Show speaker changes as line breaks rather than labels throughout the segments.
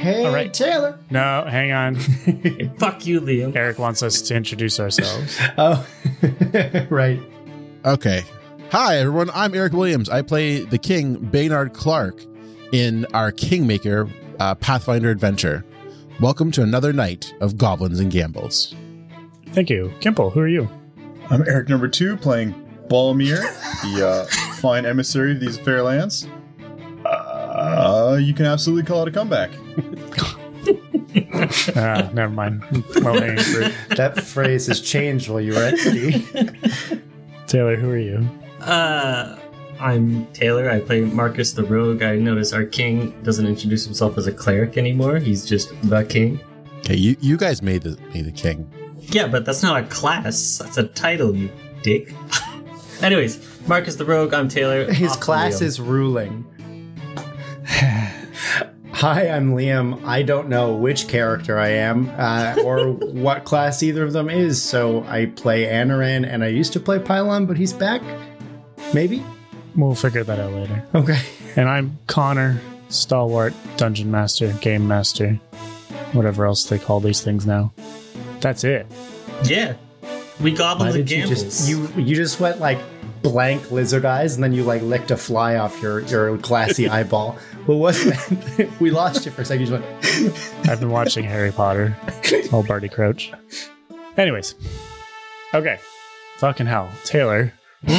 Hey,
All right.
Taylor.
No, hang on.
Fuck you, Liam.
Eric wants us to introduce ourselves.
Oh, right.
Okay. Hi, everyone. I'm Eric Williams. I play the king, Baynard Clark, in our Kingmaker Pathfinder adventure. Welcome to another night of Goblins and Gambles.
Thank you. Kimple, who are you?
I'm Eric number 2, playing Balmir, the fine emissary of these fair lands. You can absolutely call it a comeback.
Never mind. Low-hanging fruit.
That phrase has changed while you were at sea.
Taylor, who are you?
I'm Taylor. I play Marcus the Rogue. I notice our king doesn't introduce himself as a cleric anymore. He's just the king.
Okay, you guys made the king.
Yeah, but that's not a class. That's a title, you dick. Anyways, Marcus the Rogue. I'm Taylor.
His
Off
class
Liam.
is ruling. Hi, I'm Liam. I don't know which character I am or what class either of them is, so I play Anaran, and I used to play Pylon, but he's back? Maybe?
We'll figure that out later.
Okay.
And I'm Connor, stalwart, dungeon master, game master, whatever else they call these things now. That's it.
Yeah. We goblins
Why
and
did you
gambles.
you just went like blank lizard eyes, and then you like licked a fly off your glassy eyeball. What was that? We lost you for a second. You just went,
I've been watching Harry Potter. All Barty Crouch. Anyways. Okay. Fucking hell. Taylor,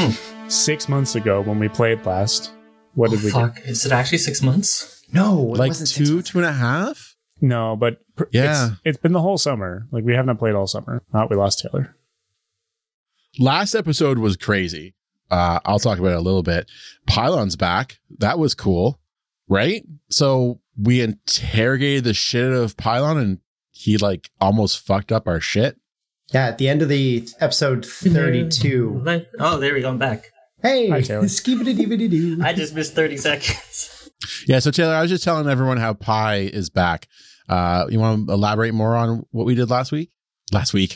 6 months ago when we played last, what did we do?
Fuck. Is it actually 6 months?
no, it
Like
wasn't 6 months.
2.5?
No, but
Yeah.
it's been the whole summer. Like, we haven't played all summer. We lost Taylor.
Last episode was crazy. I'll talk about it a little bit. Pylon's back. That was cool, right? So we interrogated the shit out of Pylon, and he like almost fucked up our shit.
Yeah, at the end of the episode 32.
Oh, there we go. I'm back.
Hey,
Hi, Taylor.
skibidi-dibidi-doo.
I just missed 30 seconds.
Yeah. So Taylor, I was just telling everyone how Pi is back. You want to elaborate more on what we did last week? Last week.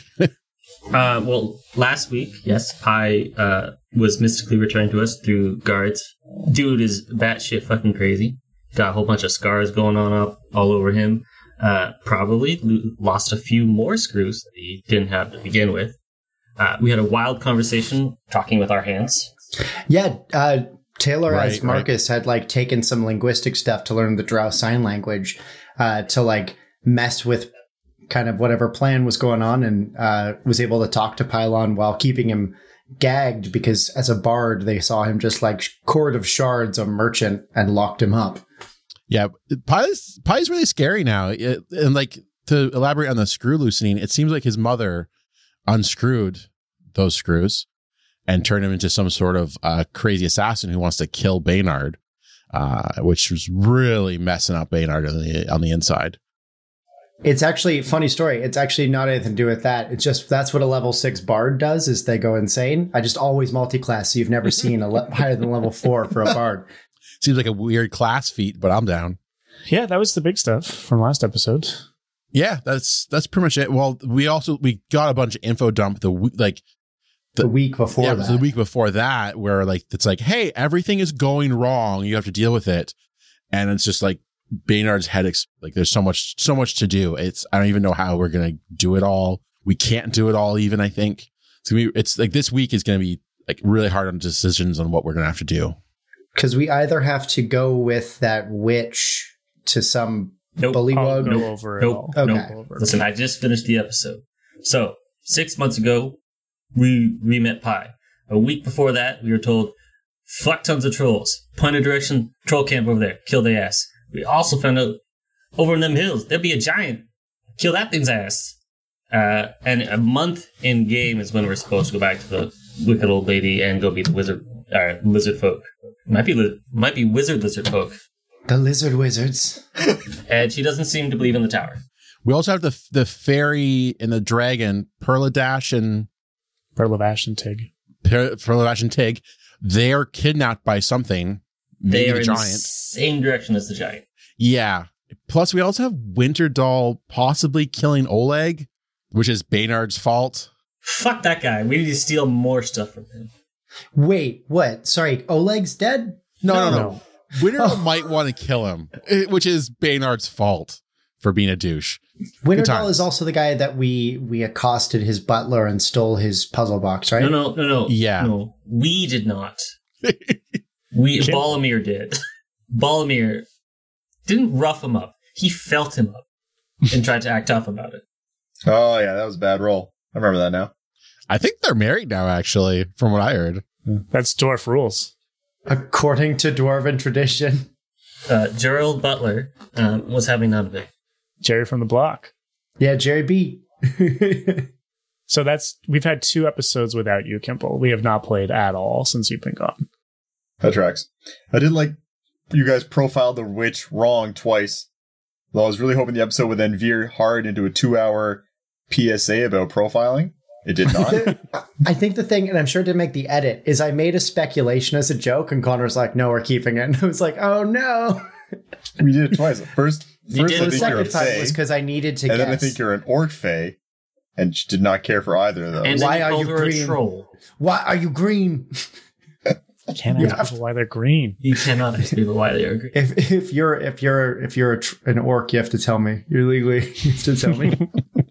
Well, last week, yes, Pi was mystically returned to us through guards. Dude is batshit fucking crazy. Got a whole bunch of scars going on up all over him. Probably lost a few more screws that he didn't have to begin with. We had a wild conversation talking with our hands.
Yeah, Taylor
Right,
as Marcus had like taken some linguistic stuff to learn the Drow sign language to like mess with kind of whatever plan was going on, and was able to talk to Pylon while keeping him gagged because as a bard they saw him just like cord of shards a merchant and locked him up.
Yeah. Pi's really scary now. And like to elaborate on the screw loosening, it seems like his mother unscrewed those screws and turned him into some sort of crazy assassin who wants to kill Baynard, which was really messing up Baynard on the inside.
It's actually a funny story. It's actually not anything to do with that. It's just that's what a level 6 bard does is they go insane. I just always multi-class, so you've never seen higher than level 4 for a bard.
Seems like a weird class feat, but I'm down.
Yeah, that was the big stuff from last episode.
Yeah, that's pretty much it. Well, we got a bunch of info dump the
week before
yeah,
that.
the week before that, where like it's like, hey, everything is going wrong. You have to deal with it, and it's just like Baynard's head. Like there's so much to do. I don't even know how we're gonna do it all. We can't do it all. Even I think it's like this week is gonna be like really hard on decisions on what we're gonna have to do.
Because we either have to go with that witch to some
Nope.
I'll
bullywug.
go over it
Nope.
all.
Okay.
Nope.
Go over it.
Listen, I just finished the episode. So, 6 months ago, we met Pi. A week before that, we were told, fuck tons of trolls. Point a direction, troll camp over there. Kill their ass. We also found out, over in them hills, there'll be a giant. Kill that thing's ass. And a month in game is when we're supposed to go back to the wicked old lady and go be the lizard folk. Might be wizard lizard folk.
The lizard wizards.
And she doesn't seem to believe in the tower.
We also have the fairy and the dragon, Perladash and Tig. They are kidnapped by something.
They
Maybe
are
the
in
giant.
the same direction as the giant.
Yeah. Plus, we also have Winterdoll possibly killing Oleg, which is Baynard's fault.
Fuck that guy. We need to steal more stuff from him.
Wait, what? Sorry, Oleg's dead?
No. Winterdoll might want to kill him, which is Baynard's fault. for being a douche.
Winterdahl
times.
is also the guy that we accosted his butler and stole his puzzle box, right?
No.
Yeah.
No, we did not. Boromir did. Boromir didn't rough him up. He felt him up and tried to act tough about it.
Oh, yeah, that was a bad roll. I remember that now.
I think they're married now, actually, from what I heard.
That's dwarf rules.
According to dwarven tradition.
Gerald Butler was having none of it.
Jerry from the block.
Yeah, Jerry B.
So we've had 2 episodes without you, Kimple. We have not played at all since you've been gone.
That tracks. I did like you guys profiled the witch wrong twice. Though I was really hoping the episode would then veer hard into a 2-hour PSA about profiling. It did not.
I think the thing, and I'm sure it didn't make the edit, is I made a speculation as a joke, and Connor's like, no, we're keeping it. And I was like, oh no.
We did it twice. First
did.
I
The
think you're a
second time
fae,
was because I needed to
and
guess.
then I think you're an orc fae, and she did not care for either of those.
And
Why
then
are
you
you
called her
green?
a troll.
Why are you green?
Can't ask people why they're green.
You cannot ask people why they are green.
If you're an orc, you have to tell me. You're legally you have to tell me.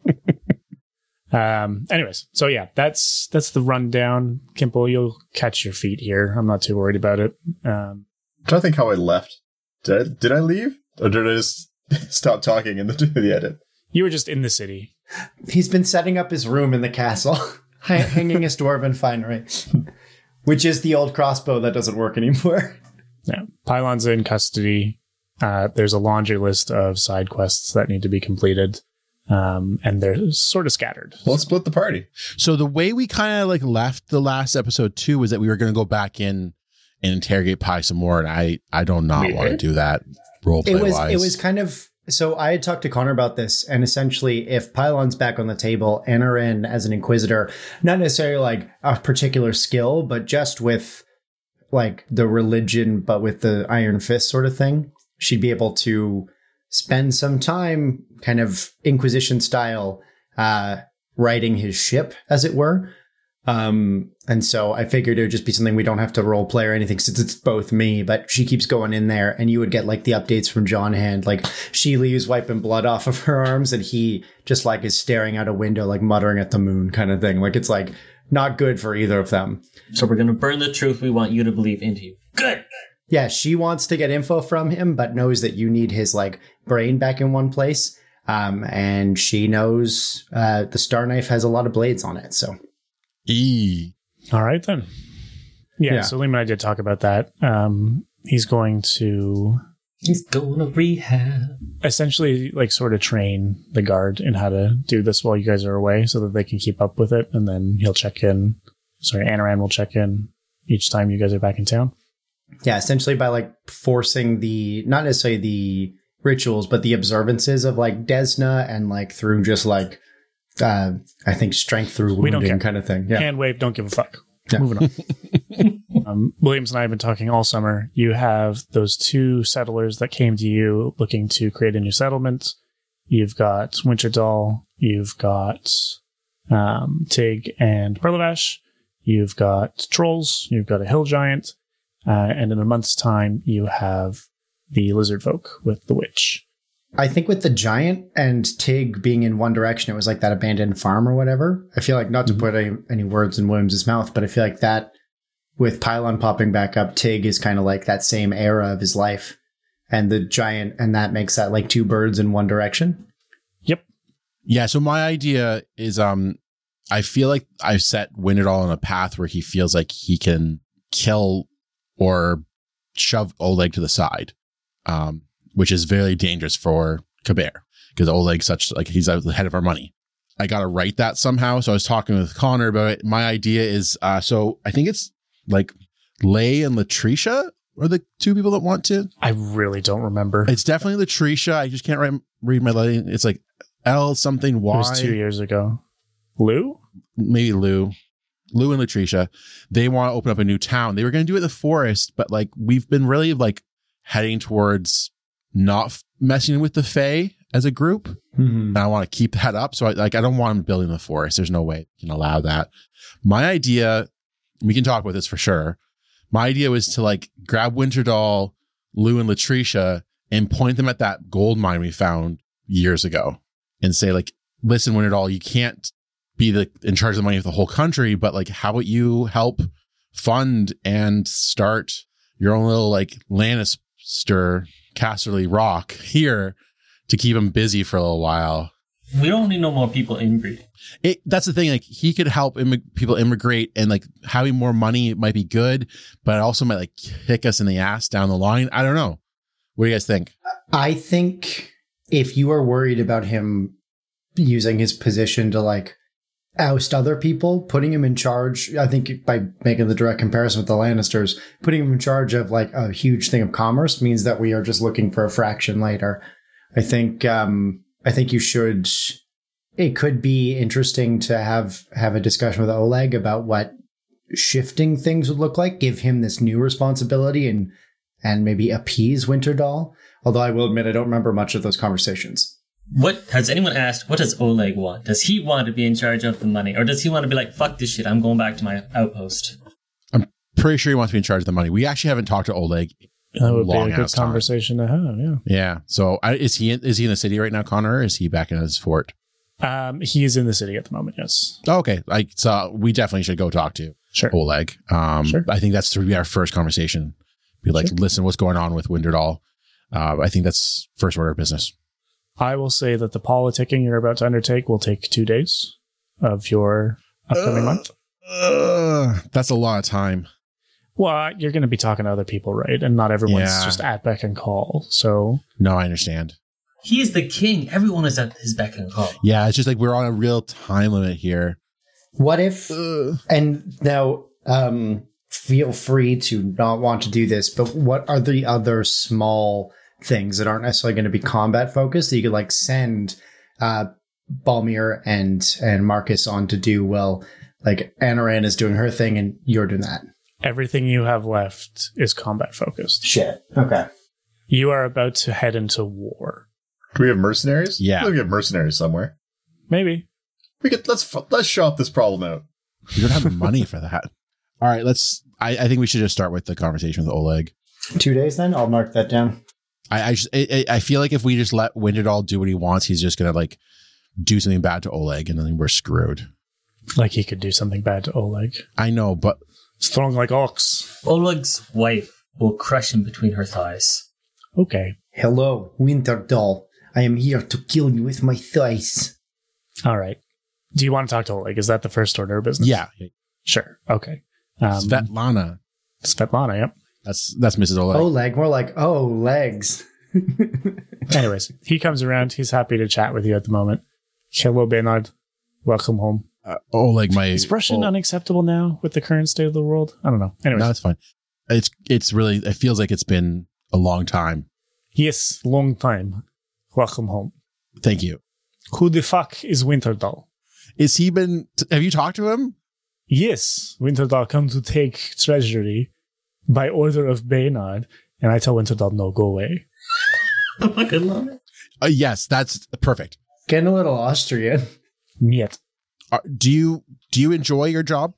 Anyways, so yeah, that's the rundown. Kimple, you'll catch your feet here. I'm not too worried about it.
I'm trying to think how I left. Did I leave? Or did I just stop talking in the edit?
You were just in the city.
He's been setting up his room in the castle, hanging his dwarven finery, which is the old crossbow that doesn't work anymore.
Yeah, Pylon's in custody. There's a laundry list of side quests that need to be completed. And they're sort of scattered.
Well, let's split the party.
So the way we kind of like left the last episode too was that we were going to go back in and interrogate Pi some more, and I do not want to do that roleplay wise.
It was kind of, so I had talked to Connor about this, and essentially if Pylon's back on the table, enter in as an Inquisitor, not necessarily like a particular skill, but just with like the religion, but with the Iron Fist sort of thing, she'd be able to spend some time kind of Inquisition style, righting his ship, as it were. And so I figured it would just be something we don't have to role play or anything since it's both me, but she keeps going in there and you would get like the updates from John Hand. Like she leaves wiping blood off of her arms and he just like is staring out a window, like muttering at the moon kind of thing. Like it's like not good for either of them.
So we're going to burn the truth we want you to believe into you. Good.
Yeah. She wants to get info from him, but knows that you need his like brain back in one place. And she knows, the Star Knife has a lot of blades on it. So.
All right, then. Yeah, so Liam and I did talk about that. He's going to rehab. Essentially, like, sort of train the guard in how to do this while you guys are away so that they can keep up with it. And then he'll check in. Sorry, Anaran will check in each time you guys are back in town.
Yeah, essentially by, like, forcing not necessarily the rituals, but the observances of, like, Desna and, like, through just, like, I think strength through wounding kind of thing. Yeah.
Hand wave, don't give a fuck.
Yeah.
Moving on. Williams and I have been talking all summer. You have those 2 settlers that came to you looking to create a new settlement. You've got Winterdahl. You've got Tig and Perlavash. You've got trolls. You've got a hill giant. And in a month's time, you have the lizard folk with the witch.
I think with the giant and Tig being in one direction, it was like that abandoned farm or whatever. I feel like, not to put any words in Williams' mouth, but I feel like that with Pylon popping back up, Tig is kind of like that same era of his life. And the giant, and that makes that like 2 birds in one direction.
Yep.
Yeah, so my idea is I feel like I've set Winterdahl on a path where he feels like he can kill or shove Oleg to the side. Which is very dangerous for Kabir because Oleg's he's the head of our money. I got to write that somehow. So I was talking with Connor about it. My idea is, so I think it's like Lay and Latricia are the 2 people that want to.
I really don't remember.
It's definitely Latricia. I just can't read my writing. It's like L something Y.
It was 2 years ago. Lou?
Maybe Lou and Latricia. They want to open up a new town. They were going to do it in the forest, but like we've been really like heading towards not messing with the Fae as a group.
Mm-hmm.
And I want to keep that up. So I don't want them building the forest. There's no way you can allow that. My idea, we can talk about this for sure. My idea was to like grab Winterdahl, Lou and Latricia and point them at that gold mine we found years ago and say like, listen, Winterdahl, you can't be in charge of the money of the whole country, but like, how about you help fund and start your own little like Lannister Casterly Rock here to keep him busy for a little while.
We don't need no more people inbreeding.
That's the thing. Like he could help people immigrate, and like having more money might be good, but it also might like kick us in the ass down the line. I don't know. What do you guys think?
I think if you are worried about him using his position to like oust other people, putting him in charge, I think by making the direct comparison with the Lannisters, putting him in charge of like a huge thing of commerce means that we are just looking for a fraction later. I think you should. It could be interesting to have a discussion with Oleg about what shifting things would look like. Give him this new responsibility and maybe appease Winterdahl. Although I will admit I don't remember much of those conversations.
What has anyone asked? What does Oleg want? Does he want to be in charge of the money, or does he want to be like, "Fuck this shit, I'm going back to my outpost"?
I'm pretty sure he wants to be in charge of the money. We actually haven't talked to Oleg.
That would be a good conversation to have. Yeah.
Yeah. So is he in the city right now, Connor? Or is he back in his fort?
He is in the city at the moment. Yes.
Oh, okay. So we definitely should go talk to Oleg.
Sure.
I think that's to be our first conversation. Be like, listen, what's going on with Winterdahl? I think that's first order of business.
I will say that the politicking you're about to undertake will take 2 days of your upcoming month.
That's a lot of time.
Well, you're going to be talking to other people, right? And not everyone's just at beck and call. So
no, I understand.
He is the king. Everyone is at his beck and call.
Yeah, it's just like we're on a real time limit here.
What if, and now feel free to not want to do this, but what are the other small things that aren't necessarily going to be combat focused that you could like send Balmir and Marcus on to do? Well, like Anaran is doing her thing and you're doing that.
Everything you have left is combat focused.
Shit. Okay.
You are about to head into war.
Do we have mercenaries?
Yeah.
We have mercenaries somewhere.
Maybe.
We could let's shop this problem out.
We don't have the money for that. All right, I think we should just start with the conversation with Oleg.
2 days then? I'll mark that down.
I feel like if we just let Winterdahl do what he wants, he's just gonna like do something bad to Oleg, and then we're screwed.
Like he could do something bad to Oleg.
I know, but
strong like ox.
Oleg's wife will crush him between her thighs.
Okay.
Hello, Winterdahl. I am here to kill you with my thighs.
All right. Do you want to talk to Oleg? Is that the first order of business?
Yeah.
Sure. Okay.
Svetlana.
Yep.
That's Mrs. Oleg.
Oleg, more like, oh, legs.
Anyways, he comes around. He's happy to chat with you at the moment. Hello, Bernard. Welcome home.
Oleg,
Is Russian unacceptable now with the current state of the world? I don't know. Anyways.
No, it's fine. It's really, it feels like it's been a long time.
Yes, long time. Welcome home.
Thank you.
Who the fuck is Winterdahl?
Have you talked to him?
Yes, Winterdahl come to take treasury by order of Baynard, and I tell Winterdahl, no, go away.
I fucking love it.
Yes, that's perfect.
Getting a little Austrian.
Niet.
Do you enjoy your job?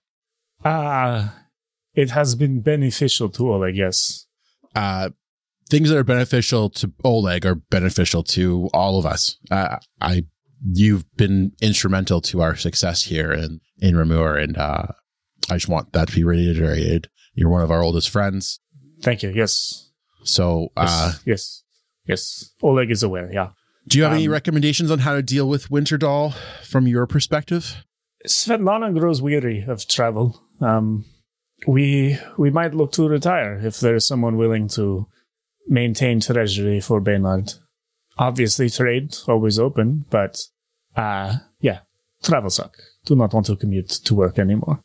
It has been beneficial to Oleg, yes.
Things that are beneficial to Oleg are beneficial to all of us. You've been instrumental to our success here in Ramur, and I just want that to be reiterated. You're one of our oldest friends.
Thank you. Yes.
So,
yes. Oleg is aware. Yeah.
Do you have any recommendations on how to deal with Winterdahl from your perspective?
Svetlana grows weary of travel. We might look to retire if there's someone willing to maintain treasury for Baynard. Obviously, trade always open, but travel suck. Do not want to commute to work anymore.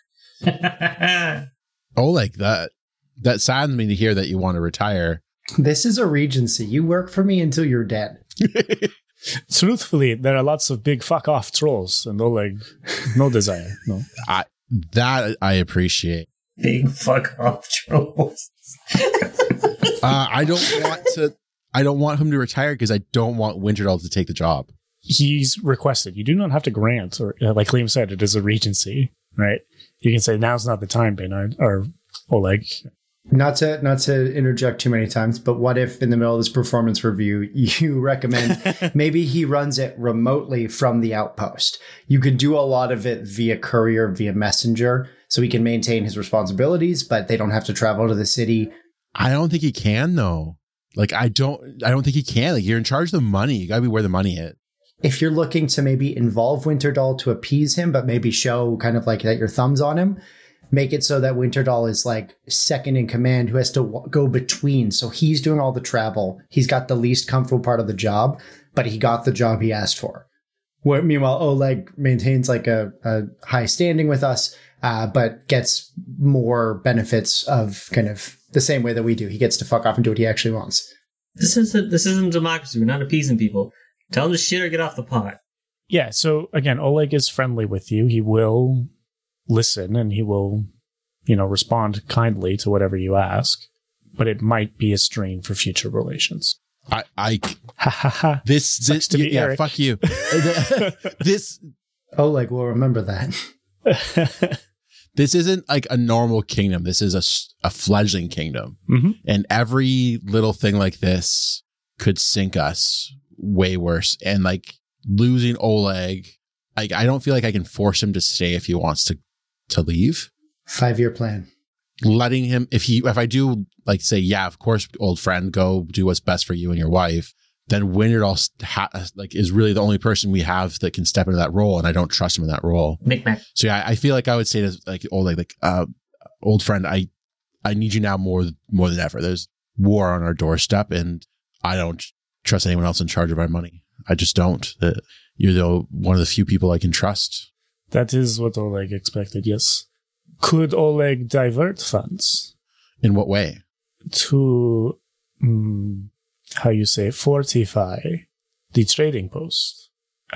Oleg, that saddens me to hear that you want to retire.
This is a regency. You work for me until you're dead.
Truthfully, there are lots of big fuck off trolls, and Oleg, no desire. No.
I appreciate.
Big fuck off trolls.
I don't want him to retire because I don't want Winterdahl to take the job.
He's requested. You do not have to grant, or like Liam said, it is a regency, right? You can say now's not the time, Baynard or Oleg.
Not to interject too many times, but what if in the middle of this performance review, you recommend maybe he runs it remotely from the outpost? You could do a lot of it via courier, via messenger, so he can maintain his responsibilities, but they don't have to travel to the city.
I don't think he can, though. Like, I don't think he can. Like, you're in charge of the money. You gotta be where the money is.
If you're looking to maybe involve Winterdahl to appease him, but maybe show kind of like that your thumb's on him, make it so that Winterdahl is like second in command who has to go between. So he's doing all the travel. He's got the least comfortable part of the job, but he got the job he asked for. Meanwhile, Oleg maintains like a high standing with us, but gets more benefits of kind of the same way that we do. He gets to fuck off and do what he actually wants.
This isn't democracy. We're not appeasing people. Tell him to shit or get off the pot.
Yeah, so again, Oleg is friendly with you. He will listen and he will, respond kindly to whatever you ask, but it might be a strain for future relations.
This
to be
yeah,
Eric.
fuck you. This
Oleg will remember that.
This isn't like a normal kingdom. This is a fledgling kingdom.
Mm-hmm.
And every little thing like this could sink us way worse. And like losing Oleg, I don't feel like I can force him to stay if he wants to leave.
5-year plan.
Letting him, if I do like say, yeah, of course, old friend, go do what's best for you and your wife, then Winterdahl is really the only person we have that can step into that role, and I don't trust him in that role.
Micmac.
So yeah, I feel like I would say to like old friend, I need you now more than ever. There's war on our doorstep, and I don't trust anyone else in charge of our money. I just don't. You're one of the few people I can trust.
That is what Oleg expected, yes. Could Oleg divert funds?
In what way?
To, fortify the trading post.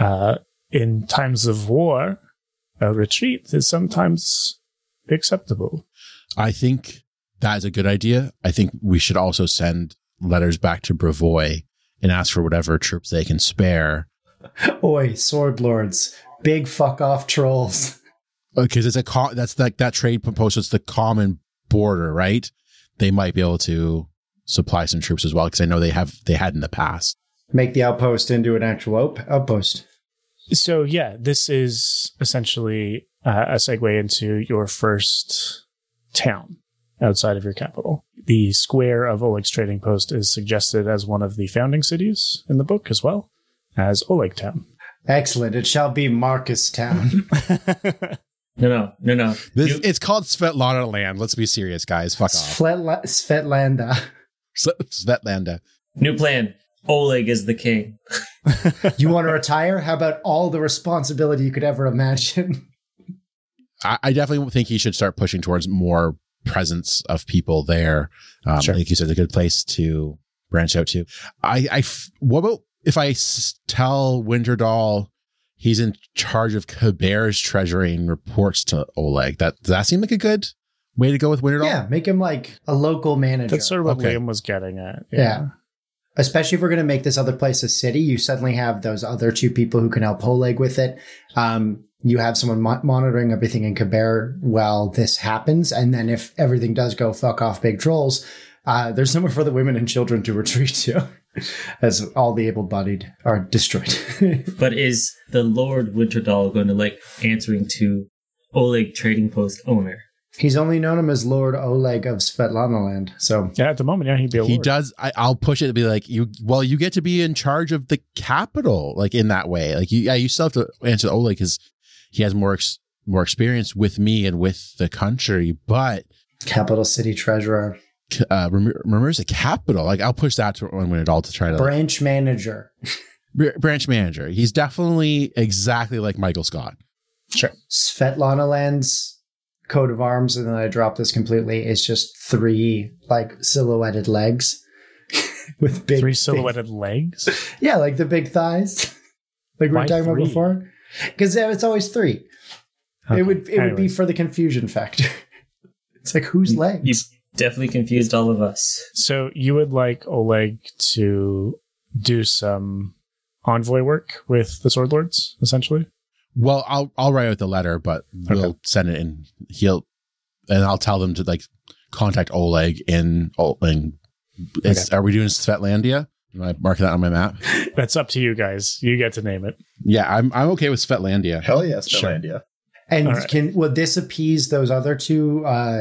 In times of war, a retreat is sometimes acceptable.
I think that is a good idea. I think we should also send letters back to Brevoy and ask for whatever troops they can spare.
Oi, sword lords. Big fuck off trolls.
Because that's like that trade post. It's the common border, right? They might be able to supply some troops as well, because I know they had in the past.
Make the outpost into an actual outpost.
So yeah, this is essentially a segue into your first town outside of your capital. The square of Oleg's trading post is suggested as one of the founding cities in the book, as well as Oleg Town.
Excellent. It shall be Marcus Town.
No.
It's called Svetlana Land. Let's be serious, guys. Fuck off.
Svetlanda.
Svetlanda.
New plan. Oleg is the king.
You want to retire? How about all the responsibility you could ever imagine?
I definitely think he should start pushing towards more presence of people there.
Sure.
Like you said, a good place to branch out to. What about if I tell Winterdahl he's in charge of Kaber's treasury and reports to Oleg? Does that seem like a good way to go with Winterdahl?
Yeah, make him like a local manager.
That's sort of what
Okay.
Liam was getting at.
Yeah. Especially if we're going to make this other place a city, you suddenly have those other two people who can help Oleg with it. You have someone monitoring everything in Kaber while this happens. And then if everything does go fuck off big trolls, there's somewhere for the women and children to retreat to as all the able-bodied are destroyed.
But is the Lord Winterdahl going to like answering to Oleg Trading Post owner?
He's only known him as Lord Oleg of Svetlana Land. So
Yeah, at the moment, yeah, he'd be a
He
lord.
does. I'll push it to be like, you get to be in charge of the capital, like in that way. Like you still have to answer to Oleg because he has more experience with me and with the country, but
capital city treasurer,
remembers the capital. Like I'll push that to Winterdahl to try to
branch manager.
branch manager. He's definitely exactly like Michael Scott.
Sure.
Svetlana Land's coat of arms, and then I drop this completely, is just 3 like silhouetted legs with big
3 silhouetted legs?
Yeah, like the big thighs. Like we were
Why
talking
3?
about before. Because it's always 3.
Okay.
It would be
Anyway.
for the confusion factor. It's like whose legs?
You definitely confused all of us.
So you would like Oleg to do some envoy work with the Sword Lords, essentially?
Well, I'll write out the letter, but we'll send it and I'll tell them to like contact Oleg in are we doing Svetlandia? Am I marking that on my map?
That's up to you guys. You get to name it.
Yeah, I'm okay with Svetlandia.
Hell yes,
Sure.
Finlandia.
And
All right.
would this appease those other two,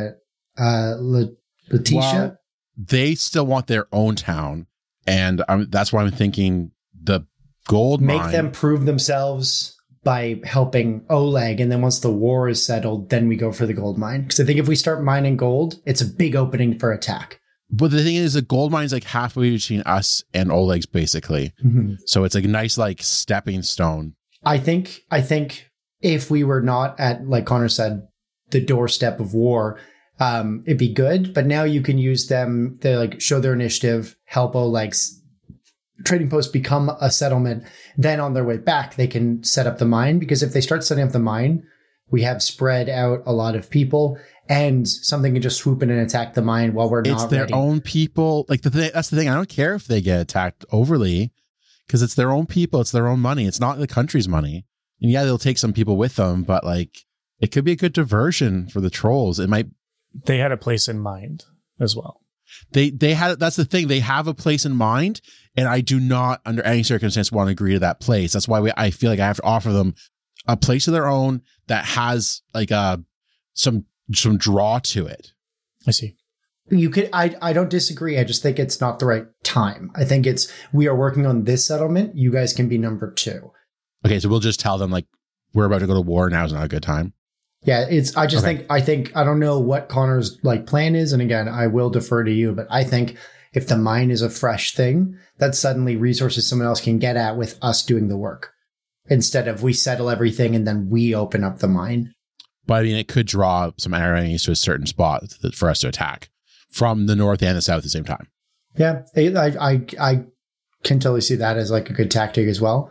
Letitia?
Well, they still want their own town, and that's why I'm thinking the gold
Make
mine.
them prove themselves by helping Oleg, and then once the war is settled, then we go for the gold mine. Because I think if we start mining gold, it's a big opening for attack.
But the thing is, the gold mine's like halfway between us and Oleg's, basically. So it's like a nice like stepping stone.
I think if we were not at, like Connor said, the doorstep of war, it'd be good. But now you can use them to like show their initiative, help Oleg's trading post become a settlement. Then on their way back, they can set up the mine, because if they start setting up the mine, we have spread out a lot of people, and something can just swoop in and attack the mine while we're
It's
not
their
ready.
own people. Like that's the thing. I don't care if they get attacked overly, because it's their own people. It's their own money. It's not the country's money. And yeah, they'll take some people with them, but like it could be a good diversion for the trolls. It might.
They had a place in mind as well.
They had. That's the thing. They have a place in mind, and I do not, under any circumstance, want to agree to that place. That's why I feel like I have to offer them a place of their own that has like some draw to it.
I see.
You could. I don't disagree. I just think it's not the right time. I think we are working on this settlement. You guys can be number 2.
Okay, so we'll just tell them like we're about to go to war. Now is not a good time.
Yeah, I just
Okay.
think I don't know what Connor's like plan is, and again, I will defer to you, but I think if the mine is a fresh thing, that's suddenly resources someone else can get at with us doing the work, instead of we settle everything and then we open up the mine.
But I mean, it could draw some enemies to a certain spot for us to attack from the north and the south at the same time.
Yeah, I can totally see that as like a good tactic as well.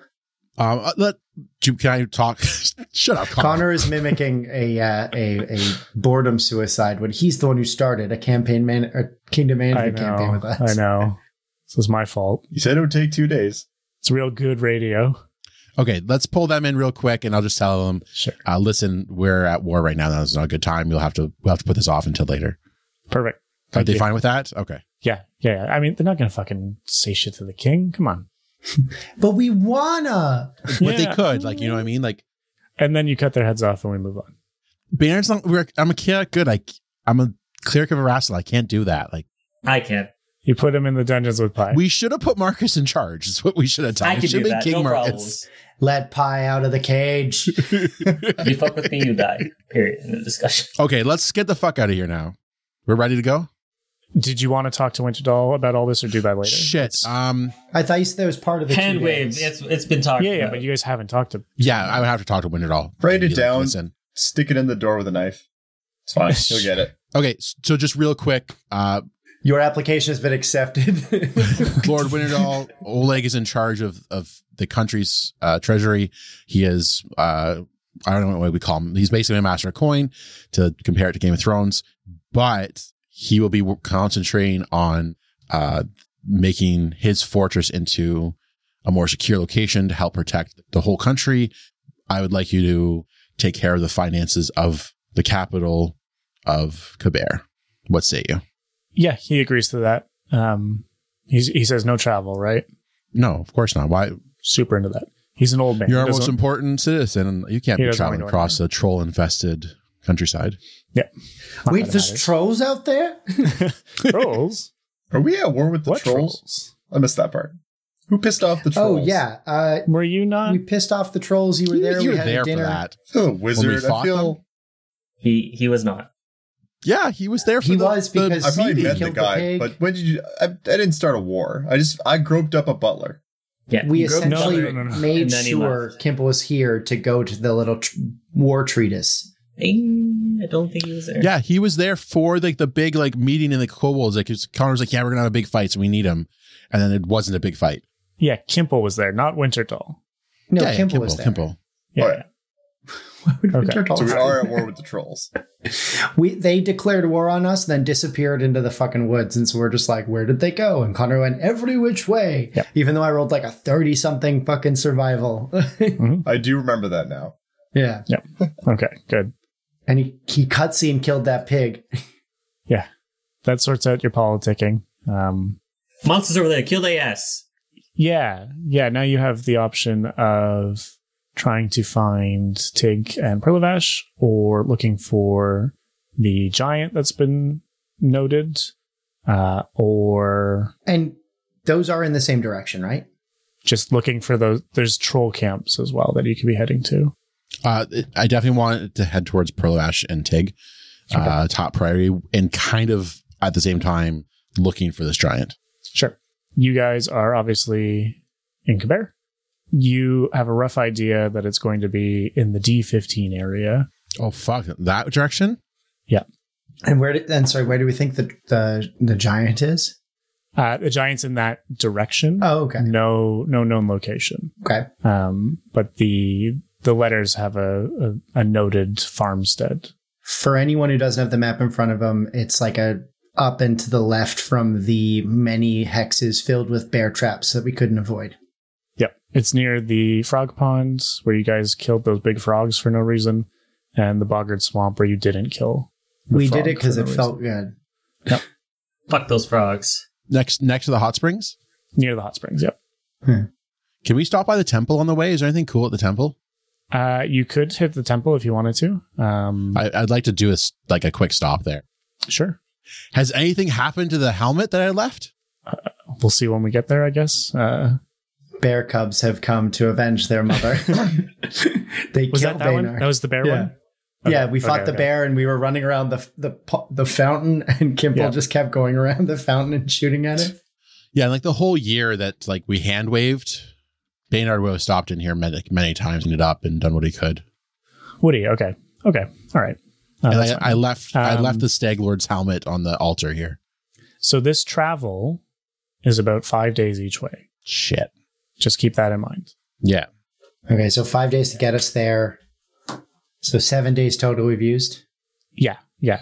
Can I talk? Shut up,
Connor is mimicking a boredom suicide when he's the one who started a kingdom management campaign with us.
I know. This was my fault.
You said it would take 2 days.
It's real good radio.
Okay, let's pull them in real quick, and I'll just tell them,
Sure.
listen, we're at war right now. That's not a good time. We'll have to put this off until later.
Perfect.
Are
Thank
they
you.
fine with that? Okay.
Yeah. I mean, they're not going to fucking say shit to the king. Come on.
But we wanna.
But they
Yeah.
could, like, you know what I mean? Like,
And then you cut their heads off and we move on.
Baynard's not. I'm a cleric. Good. I'm a cleric of Erastil. I can't do that. Like,
I can.
You put him in the dungeons with Pi.
we should have put Marcus in charge. Is what we should have done.
I
It
can
should
do
have been
that. No
Marcus.
problems.
Let Pi out of the cage.
You fuck with me, you die. Period. In the discussion.
Okay, let's get the fuck out of here now. We're ready to go.
Did you want to talk to Winterdahl about all this or do that later?
Shit.
It's-
I thought you said that was part of the
Hand
2
wave.
days.
It's been talked
yeah,
about.
but you guys haven't talked to.
Yeah, I would have to talk to Winterdahl.
Write it
Be like,
down.
Listen.
Stick it in the door with a knife. It's fine. You'll get it.
Okay, so just real quick,
Your application has been accepted.
Lord Winterdahl, Oleg is in charge of the country's treasury. He is, I don't know what we call him. He's basically a master of coin to compare it to Game of Thrones, but he will be concentrating on making his fortress into a more secure location to help protect the whole country. I would like you to take care of the finances of the capital of Kabir. What say you?
Yeah, he agrees to that. He says no travel, right?
No, of course not. Why?
Super into that. He's an old man.
You're
He
our most
doesn't-
important citizen, and you can't
He
be
doesn't
traveling
wanna go
across a troll-infested countryside.
Yeah. Not
Wait,
that it
there's
matters.
trolls out there?
Trolls?
Are we at war with the
What
trolls?
trolls?
I missed that part. Who pissed off the
Oh,
trolls?
yeah.
Were you not?
We pissed off the trolls. You were there.
You
we
were
had
there
a
for
dinner.
that.
I feel a
When we
wizard. I
fought
feel.
them?
He was not.
Yeah, he was there for
He
the,
was
the
because-
I probably
He
met the
killed the
guy,
pig.
but when did you? I didn't start a war. I groped up a butler.
Yeah.
We
he groped
essentially
up
no.
made
and then he
sure
left.
Kimple was here to go to the little war treatise.
I don't think he was there.
Yeah, he was there for like the big like meeting in the kobolds. Like Connor's like, yeah, we're gonna have a big fight, so we need him. And then it wasn't a big fight.
Yeah, Kimple was there, not Winterdahl.
No,
yeah,
Kimple was there.
Kimple.
Yeah.
All right.
Okay.
So we are at war with the trolls.
They declared war on us, then disappeared into the fucking woods, and so we're just like, where did they go? And Connor went every which way.
Yep.
Even though I rolled like a 30-something fucking survival.
I do remember that now.
Yeah,
Okay, good.
and he cutscene killed that pig.
Yeah. that sorts out your politicking.
Monsters over there, kill their ass.
Yeah. Now you have the option of trying to find Tig and Perlavash, or looking for the giant that's been noted, or
And those are in the same direction, right?
just looking for those. There's troll camps as well that you could be heading to.
I definitely wanted to head towards Perlash and Tig, top priority, and kind of at the same time looking for this giant.
Sure. You guys are obviously in Caber. You have a rough idea that it's going to be in the D15 area.
Oh, fuck. That direction?
Yeah.
And where do we think the giant is?
The giant's in that direction.
Oh, okay.
No known location.
Okay.
But the letters have a noted farmstead.
For anyone who doesn't have the map in front of them, it's like a up and to the left from the many hexes filled with bear traps that we couldn't avoid.
Yep. It's near the frog ponds where you guys killed those big frogs for no reason, and the boggard swamp where you didn't kill.
We did it because it felt good.
Yep.
Fuck those frogs.
Next to the hot springs?
Near the hot springs, yep.
Can we stop by the temple on the way? Is there anything cool at the temple?
You could hit the temple if you wanted to.
I'd like to do a quick stop there.
Sure.
Has anything happened to the helmet that I left?
We'll see when we get there, I guess.
Bear cubs have come to avenge their mother. They
Was
killed
that one?
Baynard.
That was the bear one?
Yeah, we fought the bear and we were running around the fountain, and Kimple just kept going around the fountain and shooting at it.
Yeah, like the whole year that like we hand waved, Baynard would have stopped in here many times, cleaned it up, and done what he could.
Woody, okay. All right.
And I left the Stag Lord's helmet on the altar here.
So this travel is about 5 days each way.
Shit.
Just keep that in mind.
Yeah.
Okay, so 5 days to get us there. So 7 days total we've used.
Yeah.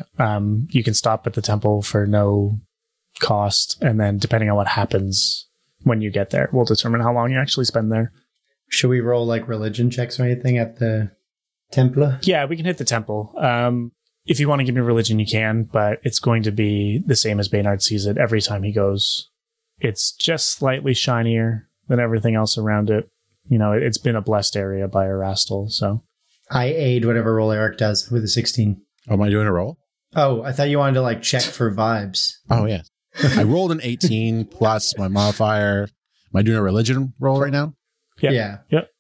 You can stop at the temple for no cost, and then depending on what happens when you get there, we'll determine how long you actually spend there.
Should we roll like religion checks or anything at the temple?
Yeah, we can hit the temple. If you want to give me religion, you can, but it's going to be the same as Baynard sees it every time he goes. It's just slightly shinier than everything else around it. You know, it's been a blessed area by Erastil, so.
I aid whatever roll Eric does with a 16.
Oh, am I doing a roll?
Oh, I thought you wanted to like check for vibes.
Oh, yeah. I rolled an 18 plus my modifier. Am I doing a religion roll right now?
Yeah.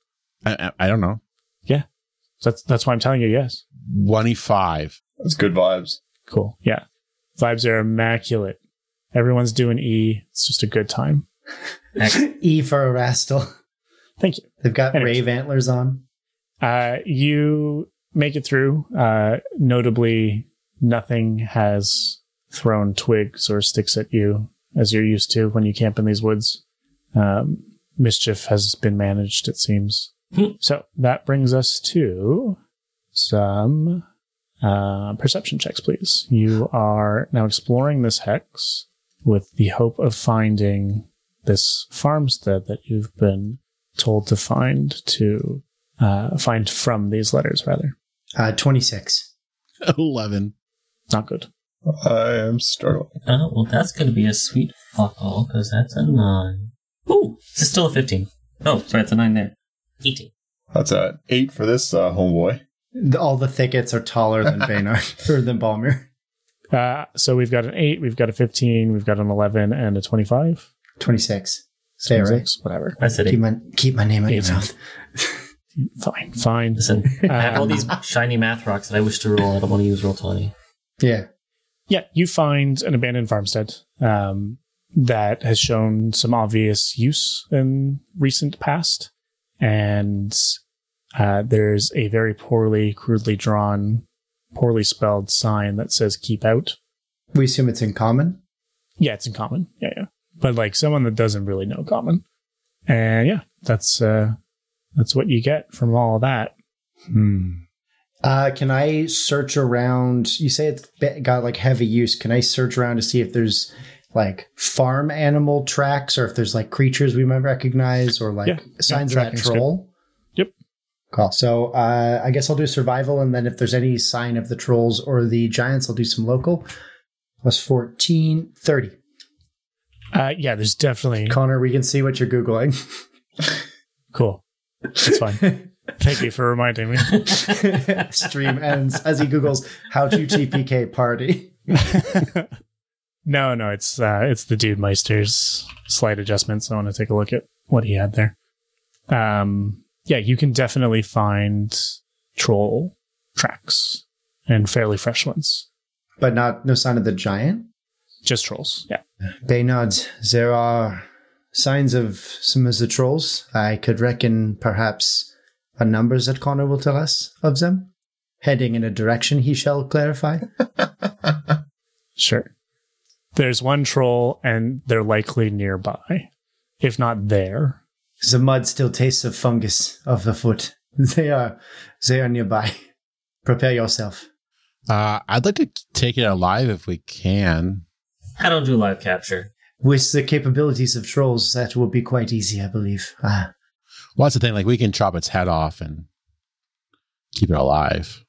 I don't know.
Yeah. That's why I'm telling you yes.
25.
That's good vibes.
Cool. Yeah. Vibes are immaculate. Everyone's doing E. It's just a good time.
E for Erastil.
Thank you.
They've got
Anyways.
rave antlers on.
You make it through. Notably, nothing has thrown twigs or sticks at you as you're used to when you camp in these woods. Mischief has been managed, it seems. So that brings us to some perception checks, please. You are now exploring this hex with the hope of finding this farmstead that you've been told to find from these letters, rather.
26.
11.
Not good.
I am struggling.
Oh, well, that's going to be a sweet fuck all, because that's a 9. Ooh, this is still a 15. Oh, sorry, it's a 9 there. 18.
That's a 8 for this homeboy.
All the thickets are taller than Baynard, or than Balmir.
So we've got an 8, we've got a 15, we've got an 11, and a 25.
26. Say it right.
26, whatever.
I said 8.
Keep my name out of your
18.
mouth.
Fine.
Listen, I have all these shiny math rocks that I wish to roll. I don't want to use Roll20.
Yeah.
Yeah, you find an abandoned farmstead that has shown some obvious use in recent past. And there's a very crudely drawn, poorly spelled sign that says keep out.
We assume it's in common.
Yeah, it's in common. Yeah. But like someone that doesn't really know common. And yeah, that's what you get from all of that.
Can I search around? You say it's got like heavy use. Can I search around to see if there's like farm animal tracks or if there's like creatures we might recognize or like signs of that troll?
Yep.
Cool. So I guess I'll do survival, and then if there's any sign of the trolls or the giants, I'll do some local. Plus 14, 30.
Yeah, there's definitely...
Connor, we can see what you're Googling.
Cool. That's fine. Thank you for reminding me.
Stream ends as he Googles how to TPK party.
No, it's the Dude Meister's slight adjustments. I want to take a look at what he had there. Yeah, you can definitely find troll tracks and fairly fresh ones.
But no sign of the giant?
Just trolls, yeah.
Baynard, there are signs of some of the trolls. I could reckon perhaps a numbers that Connor will tell us of them. Heading in a direction he shall clarify.
Sure. There's one troll, and they're likely nearby, if not there.
The mud still tastes of fungus of the foot. They are nearby. Prepare yourself.
I'd like to take it alive if we can.
I don't do live capture.
With the capabilities of trolls, that will be quite easy, I believe.
Well, that's the thing. Like, we can chop its head off and keep it alive.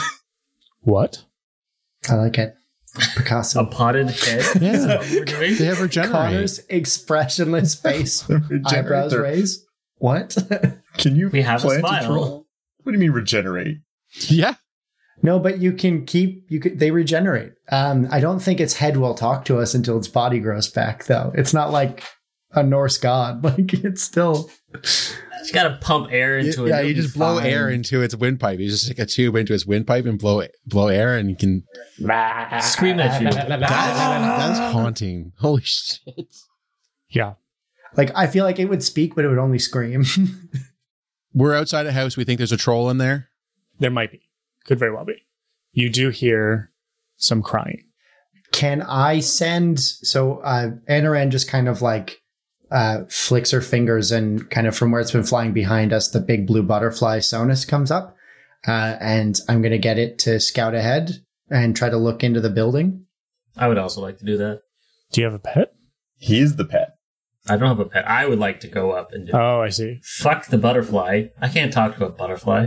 What?
I like it. Picasso.
A potted head?
Yeah.
Is that what we're doing?
They have regenerate.
Connor's expressionless face. Eyebrows raised. What?
Can you
We have a
plant
smile.
troll? What do you mean regenerate?
Yeah.
No, but they regenerate. I don't think its head will talk to us until its body grows back, though. It's not like a Norse god. Like, it's still...
You gotta pump air into it.
Yeah,
It'll
you
be
just blow
fine.
air into its windpipe. You just stick a tube into its windpipe and blow air, and you can.
Scream at you.
That's haunting. Holy shit!
Yeah.
Like, I feel like it would speak, but it would only scream.
We're outside a house. We think there's a troll in there.
There might be. Could very well be. You do hear some crying.
Can I send... So, Anaran just kind of like... flicks her fingers, and kind of from where it's been flying behind us, the big blue butterfly Sonus comes up, and I'm going to get it to scout ahead and try to look into the building.
I would also like to do that.
Do you have a pet?
He's the pet.
I don't have a pet. I would like to go up and do
Oh, I see.
Fuck the butterfly. I can't talk to a butterfly.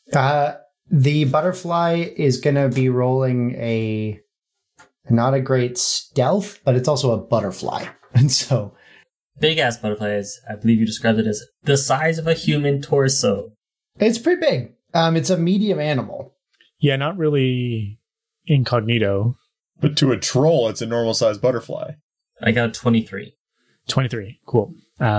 The butterfly is going to be rolling not a great stealth, but it's also a butterfly. And so...
Big ass butterflies. I believe you described it as the size of a human torso.
It's pretty big. It's a medium animal.
Yeah, not really incognito.
But to a troll, it's a normal sized butterfly.
I got a 23.
23. Cool.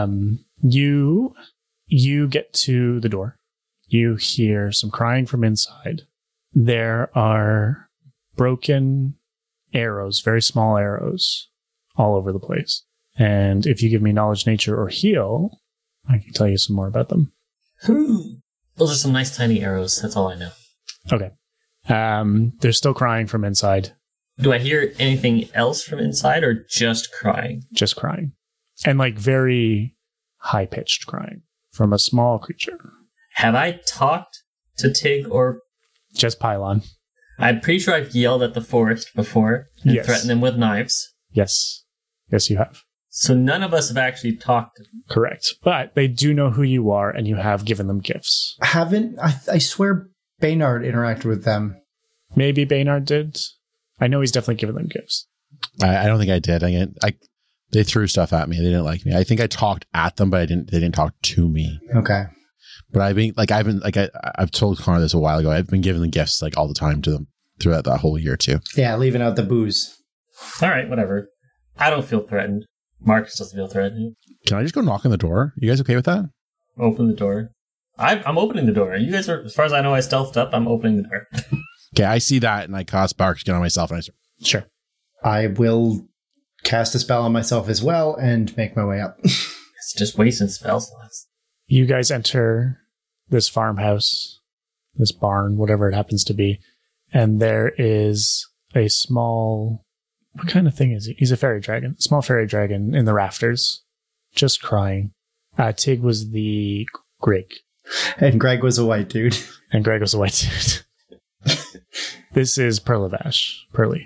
You get to the door. You hear some crying from inside. There are broken arrows, very small arrows, all over the place. And if you give me knowledge, nature, or heal, I can tell you some more about them.
Those are some nice tiny arrows. That's all I know.
Okay. They're still crying from inside.
Do I hear anything else from inside or just crying?
Just crying. And like very high-pitched crying from a small creature.
Have I talked to Tig or...
Just Pylon.
I'm pretty sure I've yelled at the forest before and
Yes.
threatened them with knives.
Yes. Yes, you have.
So none of us have actually talked to them.
Correct. But they do know who you are, and you have given them gifts.
I swear Baynard interacted with them.
Maybe Baynard did. I know he's definitely given them gifts.
I don't think I did. They threw stuff at me. They didn't like me. I think I talked at them, but they didn't talk to me.
Okay.
But I've told Connor this a while ago. I've been giving the gifts like all the time to them throughout that whole year too.
Yeah, leaving out the booze.
All right, whatever. I don't feel threatened. Marcus doesn't feel threatened.
Can I just go knock on the door? You guys okay with that?
Open the door. I'm opening the door. You guys are, as far as I know, I stealthed up. I'm opening the door.
Okay, I see that, and I cast Bark Skin on myself, and I start.
Sure.
I will cast a spell on myself as well and make my way up.
It's just wasting spell slots.
You guys enter this farmhouse, this barn, whatever it happens to be, and there is a small... What kind of thing is he? He's a fairy dragon. Small fairy dragon in the rafters, just crying. Tig was the Greg.
And Greg was a white dude.
And Greg was the white dude. This is Perlavash, Pearly.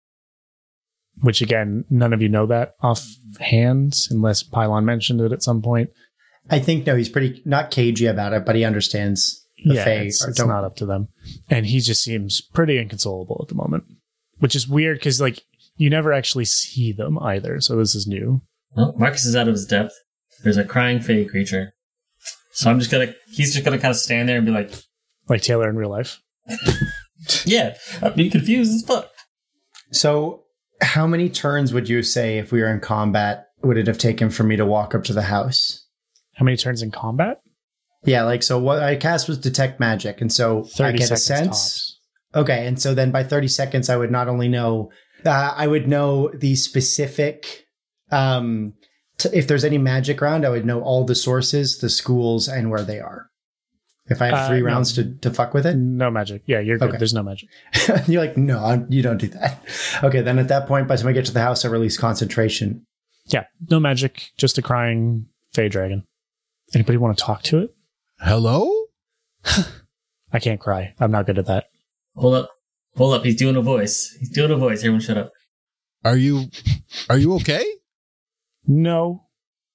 Which, again, none of you know that offhand, unless Pylon mentioned it at some point.
I think, no, he's pretty, not cagey about it, but he understands the
Yeah,
Fae.
it's not up to them. And he just seems pretty inconsolable at the moment. Which is weird, because, like, You never actually see them either, so this is new.
Well, Marcus is out of his depth. There's a crying fey creature. So he's just gonna kind of stand there and be
like Taylor in real life.
yeah, I'd be confused as fuck.
So how many turns would you say if we were in combat would it have taken for me to walk up to the house?
How many turns in combat?
Yeah, like, so what I cast was detect magic, and so
30
I get a
seconds
sense.
tops.
Okay, and so then by 30 seconds, I would not only know, I would know the specific, if there's any magic around, I would know all the sources, the schools, and where they are. If I have 3
no.
rounds to fuck with it?
No magic. Yeah, you're good.
Okay.
There's no magic.
You're like, no, you don't do that. Okay, then at that point, by the time I get to the house, I release concentration.
Yeah, no magic. Just a crying fey dragon. Anybody want to talk to it?
Hello?
I can't cry. I'm not good at that.
Hold up. He's doing a voice. Everyone shut up.
Are you okay?
No.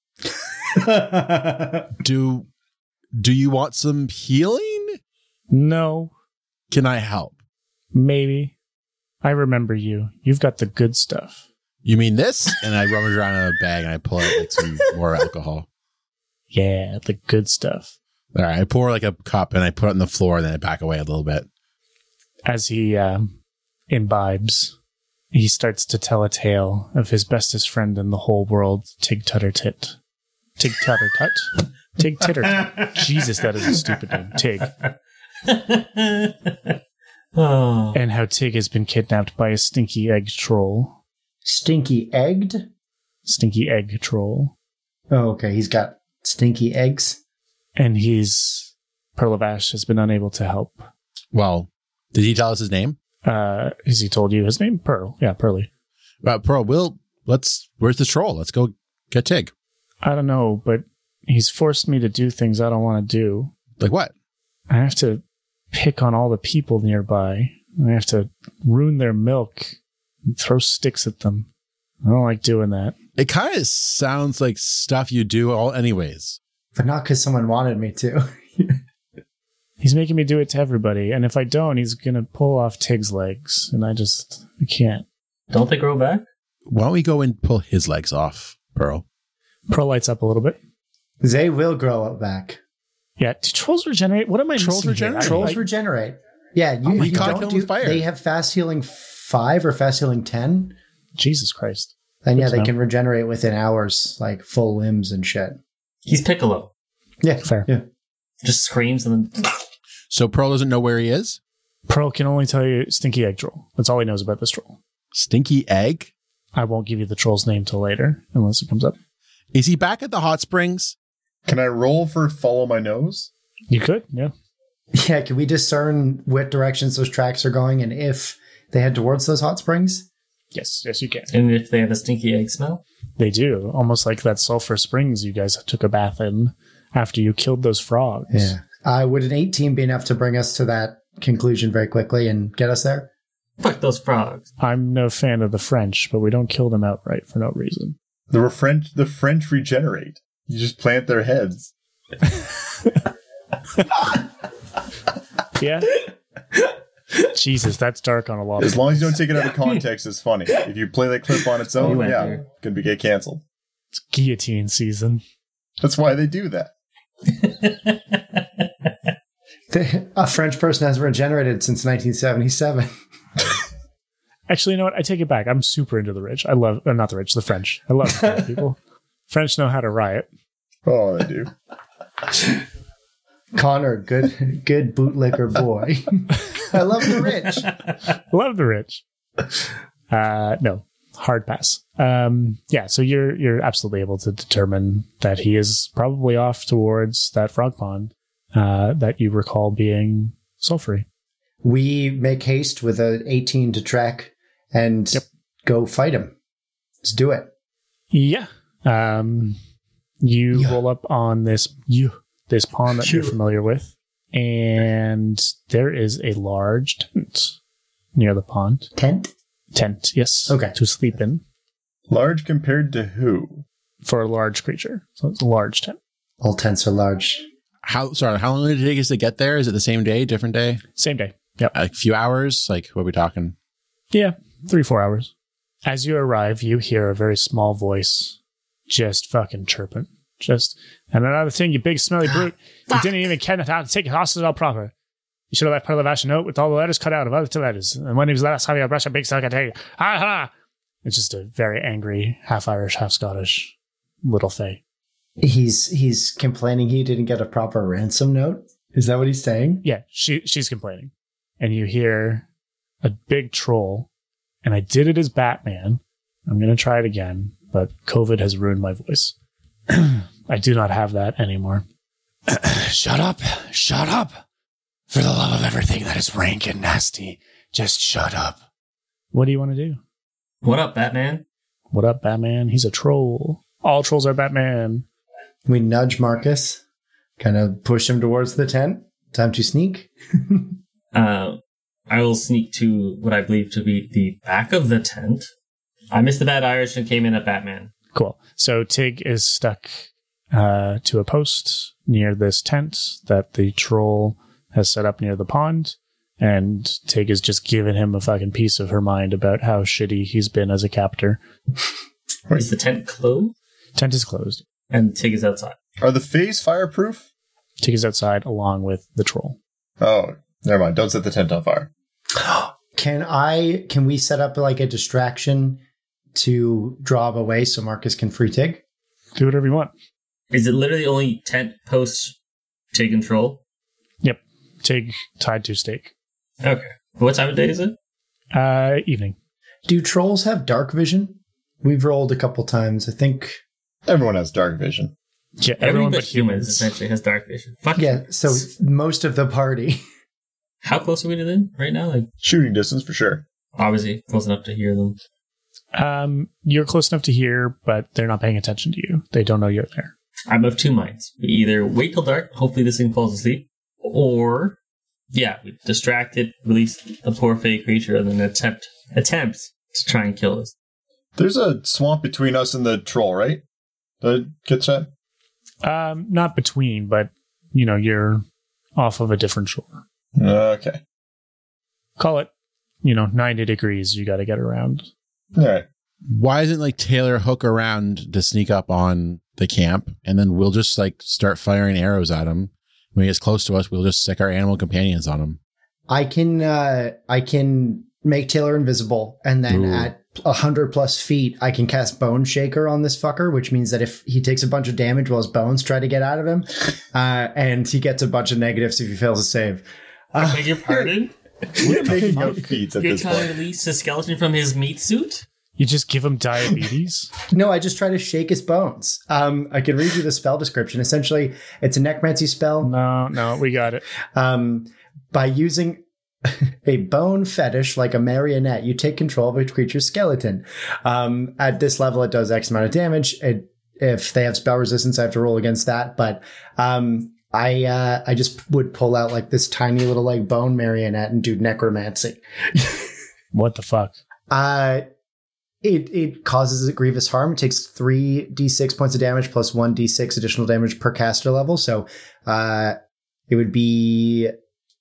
Do you want some healing?
No.
Can I help?
Maybe. I remember you. You've got the good stuff.
You mean this? And I rummage around in a bag and I pull out like some more alcohol.
Yeah, the good stuff.
All right, I pour like a cup and I put it on the floor and then I back away a little bit.
As he imbibes, he starts to tell a tale of his bestest friend in the whole world, Tig Tutter Tit. Tig Tutter Tut? Tig Titter Tut. Jesus, that is a stupid name. Tig.
Oh.
And how Tig has been kidnapped by a stinky egg troll.
Stinky egged?
Stinky egg troll.
Oh, okay. He's got stinky eggs.
And Pearl of Ash has been unable to help.
Well, did he tell us his name?
Has he told you his name? Pearl. Yeah, Pearly.
Pearl, where's the troll? Let's go get Tig.
I don't know, but he's forced me to do things I don't want to do.
Like what?
I have to pick on all the people nearby. I have to ruin their milk and throw sticks at them. I don't like doing that.
It kind of sounds like stuff you do all anyways.
But not because someone wanted me to.
He's making me do it to everybody, and if I don't, he's going to pull off Tig's legs, and I can't.
Don't they grow back?
Why don't we go and pull his legs off, Pearl?
Pearl lights up a little bit.
They will grow up back.
Yeah, do trolls regenerate? What am I
Trolls
missing here?
regenerate?
Trolls regenerate. Yeah, you
can't
don't
kill them
do.
with fire.
They have fast healing 5 or fast healing 10.
Jesus Christ.
And yeah,
Good to
they
know.
can regenerate within hours, like full limbs and shit.
He's Piccolo.
Yeah,
Fair.
Yeah.
Just screams and then...
So Pearl doesn't know where he is?
Pearl can only tell you Stinky Egg Troll. That's all he knows about this troll.
Stinky egg?
I won't give you the troll's name till later, unless it comes up.
Is he back at the hot springs?
Can I roll for follow my nose?
You could, yeah.
Yeah, can we discern what directions those tracks are going and if they head towards those hot springs?
Yes, you can.
And if they have a stinky egg smell?
They do. Almost like that Sulphur Springs you guys took a bath in after you killed those frogs.
Yeah. Would an 18 be enough to bring us to that conclusion very quickly and get us there?
Fuck those frogs.
I'm no fan of the French, but we don't kill them outright for no reason.
The French regenerate. You just plant their heads.
Yeah? Jesus, that's dark on a lot
As
of...
long as you don't take it out of context, it's funny. If you play that clip on its own,
went
yeah,
there.
could be get canceled.
It's guillotine season.
That's why they do that.
A French person has regenerated since 1977.
Actually, you know what? I take it back. I'm super into the rich. I love... not the rich, the French. I love French people. French know how to riot.
Oh, they do.
Connor, good bootlicker boy. I love the rich.
Love the rich. No, hard pass. Yeah, so you're absolutely able to determine that he is probably off towards that frog pond that you recall being sulfury.
We make haste with an 18 to track and go fight him. Let's do it.
Yeah. You roll up on this pond that you're familiar with, and there is a large tent near the pond. Tent, yes.
Okay.
To sleep in
Large compared to who?
for a large creature. So it's a large tent.
All tents are large.
How long did it take us to get there? Is it the same day, different day?
Same day. Yep.
A few hours? Like, what are we talking?
Yeah. 3-4 hours. As you arrive, you hear a very small voice just fucking chirping. And another thing, you big smelly brute. You didn't even care how to take your hostage all proper. You should have left Perlavash a note with all the letters cut out of other two letters. And when he was last having a brush a big suck, I tell you, ha ha! It's just a very angry, half Irish, half Scottish little fae.
He's complaining he didn't get a proper ransom note. Is that what he's saying?
Yeah, she's complaining. And you hear a big troll, and I did it as Batman. I'm going to try it again, but COVID has ruined my voice. I do not have that anymore. Shut up. Shut up. For the love of everything that is rank and nasty, just shut up. What do you want to do?
What up, Batman?
What up, Batman? He's a troll. All trolls are Batman.
We nudge Marcus, kind of push him towards the tent. Time to sneak.
I will sneak to what I believe to be the back of the tent. I missed the bad Irish and came in at Batman.
Cool. So Tig is stuck to a post near this tent that the troll has set up near the pond. And Tig is just giving him a fucking piece of her mind about how shitty he's been as a captor.
Is the tent closed?
Tent is closed.
And Tig is outside.
Are the Fays fireproof?
Tig is outside along with the troll.
Oh, never mind. Don't set the tent on fire.
Can we set up like a distraction to draw him away so Marcus can free Tig?
Do whatever you want.
Is it literally only tent posts Tig and troll?
Yep. Tig tied to stake.
Okay. What time of day is it?
Evening.
Do trolls have dark vision? We've rolled a couple times. I think.
Everyone has dark vision.
Yeah, everyone but
humans
humans.
essentially has dark vision. Fuck
Yeah, so most of the party.
How close are we to them right now? Like,
Shooting distance for sure.
obviously close enough to hear them.
You're close enough to hear, but they're not paying attention to you. They don't know you're there.
I'm of two minds. We either wait till dark, hopefully this thing falls asleep, or we distract it, release the poor fey creature, and then attempt to try and kill us.
There's a swamp between us and the troll, right? Did I get that?
Not between, but you're off of a different shore.
Okay.
Call it, 90 degrees. You got to get around.
All right.
Why isn't like Taylor hook around to sneak up on the camp, and then we'll just like start firing arrows at him. When he gets close to us, we'll just sick our animal companions on him.
I can make Taylor invisible, and then at 100+ feet, I can cast Bone Shaker on this fucker, which means that if he takes a bunch of damage while his bones try to get out of him, and he gets a bunch of negatives if he fails a save.
I beg your pardon?
We're making up feats at
You're
this
trying to
point.
release a skeleton from his meat suit?
You just give him diabetes?
No, I just try to shake his bones. I can read you the spell description. Essentially, it's a necromancy spell.
No, we got it.
By using a bone fetish like a marionette, you take control of a creature's skeleton. At this level, it does X amount of damage. If they have spell resistance, I have to roll against that. But I just would pull out like this tiny little like bone marionette and do necromancy.
What the fuck?
It causes a grievous harm. It takes 3d6 points of damage plus 1d6 additional damage per caster level. So it would be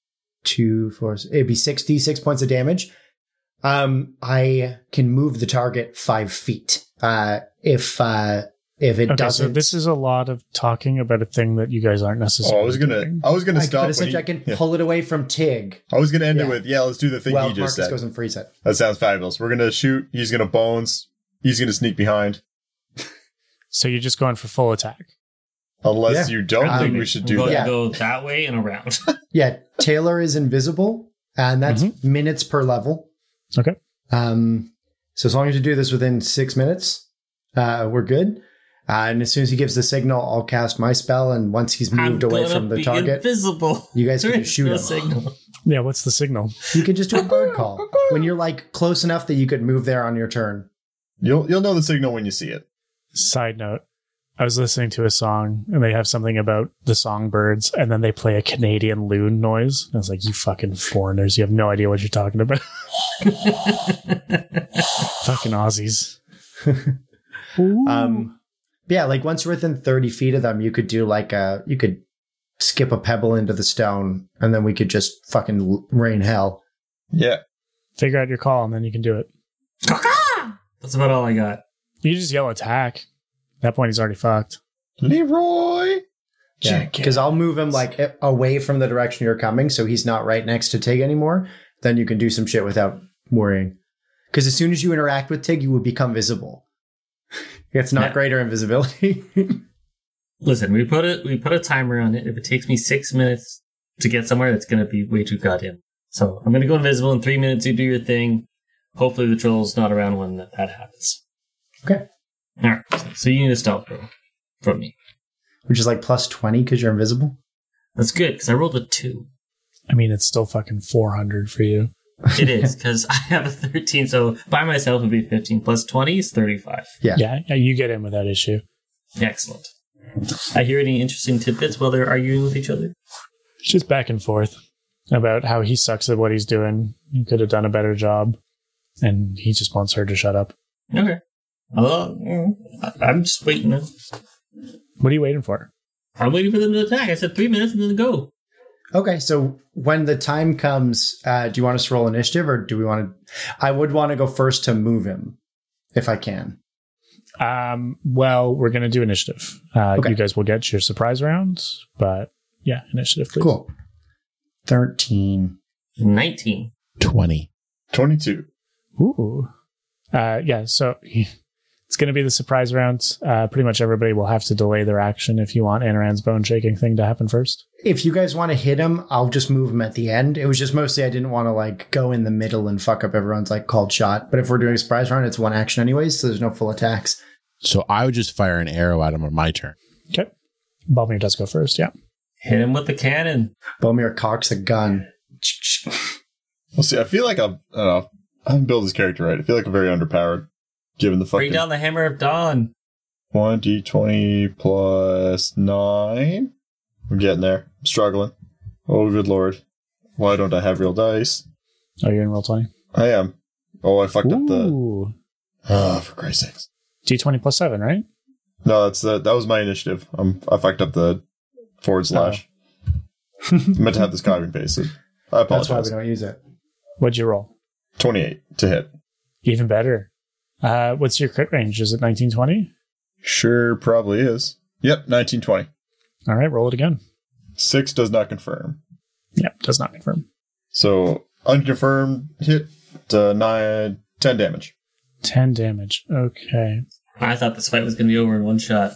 6d6 points of damage. I can move the target 5 feet. If it doesn't.
So this is a lot of talking about a thing that you guys aren't necessarily.
I was gonna stop.
But essentially, I can pull it away from Tig.
I was gonna end it with let's do the thing he just
Marcus
said.
goes and frees it.
That sounds fabulous. We're gonna shoot. He's gonna bones. He's gonna sneak behind.
So you're just going for full attack.
Unless you don't think we should do that.
Go that way and around.
Yeah, Taylor is invisible, and that's minutes per level.
Okay.
So as long as you do this within 6 minutes, we're good. And as soon as he gives the signal, I'll cast my spell. And once he's moved away from the target,
invisible.
You guys can just shoot him.
Signal.
Yeah, what's the signal?
You can just do a bird call when you're like close enough that you could move there on your turn.
You'll know the signal when you see it.
Side note, I was listening to a song and they have something about the songbirds and then they play a Canadian loon noise. I was like, you fucking foreigners, you have no idea what you're talking about. Fucking Aussies.
Yeah, like once you're within 30 feet of them, you could do like you could skip a pebble into the stone and then we could just fucking rain hell.
Yeah.
Figure out your call and then you can do it.
That's about all I got.
You just yell attack. At that point, he's already fucked.
Leroy.
Yeah, because I'll move him like away from the direction you're coming, so he's not right next to Tig anymore. Then you can do some shit without worrying. Because as soon as you interact with Tig, you will become visible. It's not greater invisibility.
Listen, we put a timer on it. If it takes me 6 minutes to get somewhere, that's going to be way too goddamn. So I'm going to go invisible in 3 minutes. You do your thing. Hopefully the troll's not around when that happens.
Okay.
All right. So you need a stealth roll from me.
Which is like plus 20 because you're invisible.
That's good because I rolled a 2.
I mean, it's still fucking 400 for you.
It is because I have a 13. So by myself it would be 15 plus 20 is 35.
Yeah, you get in without issue.
Excellent. I hear any interesting tidbits while they're arguing with each other?
It's just back and forth about how he sucks at what he's doing. He could have done a better job. And he just wants her to shut up.
Okay. I'm just waiting now.
What are you waiting for?
I'm waiting for them to attack. I said 3 minutes and then go.
Okay, so when the time comes, do you want us to roll initiative or do we want to... I would want to go first to move him, if I can.
Well, we're going to do initiative.
Okay.
You guys will get your surprise rounds, but yeah, initiative, please.
Cool. 13.
19.
20.
22.
Ooh. Yeah, so it's going to be the surprise rounds. Pretty much everybody will have to delay their action if you want Anaran's bone shaking thing to happen first.
If you guys want to hit him, I'll just move him at the end. It was just mostly I didn't want to like go in the middle and fuck up everyone's like called shot. But if we're doing a surprise round, it's one action anyways, so there's no full attacks.
So I would just fire an arrow at him on my turn.
Okay. Balmir does go first, yeah.
Hit him with the cannon.
Balmir cocks a gun.
Well, see, I feel like I don't know. I haven't built this character right. I feel like I'm very underpowered, given the
Bring
fucking
down the hammer of dawn.
1d20 plus 9. I'm getting there. I'm struggling. Oh, good lord. Why don't I have real dice?
Oh, you're in roll 20?
I am. Oh, I fucked up the...
Ooh.
Oh, for Christ's sakes.
D20 plus 7, right?
No, that was my initiative. I fucked up the forward slash. I meant to have this copy and pasted. I
That's why we
apologize.
don't use it.
What'd you roll?
28 to hit.
Even better. What's your crit range? Is it 1920?
Sure, probably is. Yep, 1920.
All right, roll it again.
6 does not confirm.
Yep, does not confirm.
So, unconfirmed hit, 10 damage.
10 damage. Okay.
I thought this fight was going to be over in one shot.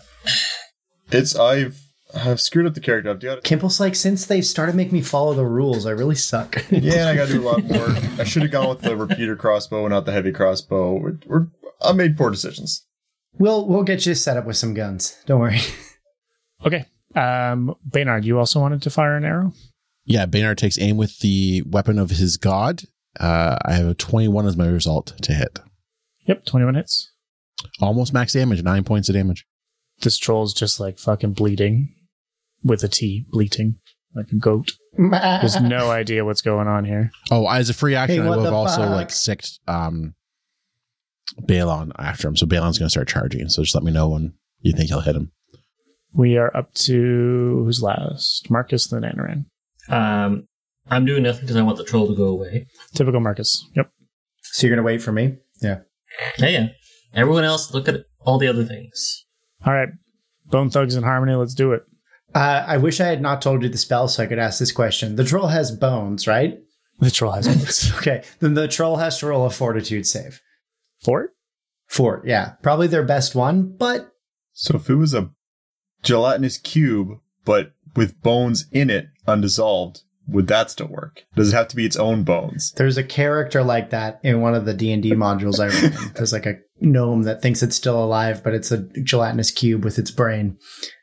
I've screwed up the character. I've got
Kimple's like, since they started making me follow the rules, I really suck.
Yeah, and I got to do a lot more. I should have gone with the repeater crossbow and not the heavy crossbow. I made poor decisions.
We'll get you set up with some guns. Don't worry.
Okay. Baynard, you also wanted to fire an arrow?
Yeah, Baynard takes aim with the weapon of his god. I have a 21 as my result to hit.
Yep, 21 hits.
Almost max damage, 9 points of damage.
This troll's just like fucking bleeding. With a T, bleating. Like a goat. There's no idea what's going on here.
Oh, as a free action,
Hey,
I
what
would have
the
also
fuck?
like sicked Balon after him. So Balon's going to start charging. So just let me know when you think he'll hit him.
We are up to who's last? Marcus, then Anaran.
I'm doing nothing because I want the troll to go away.
Typical Marcus. Yep.
So you're going to wait for me? Yeah.
Yeah. Everyone else, look at all the other things.
All right. Bone Thugs in Harmony, let's do it.
I wish I had not told you the spell so I could ask this question. The troll has bones, right?
The troll has bones.
Okay. Then the troll has to roll a fortitude save.
Fort?
Fort, yeah. Probably their best one, but
So if it was a gelatinous cube, but with bones in it, undissolved, would that still work? Does it have to be its own bones?
there's a character like that in one of the D&D modules I ran. There's like a gnome that thinks it's still alive, but it's a gelatinous cube with its brain.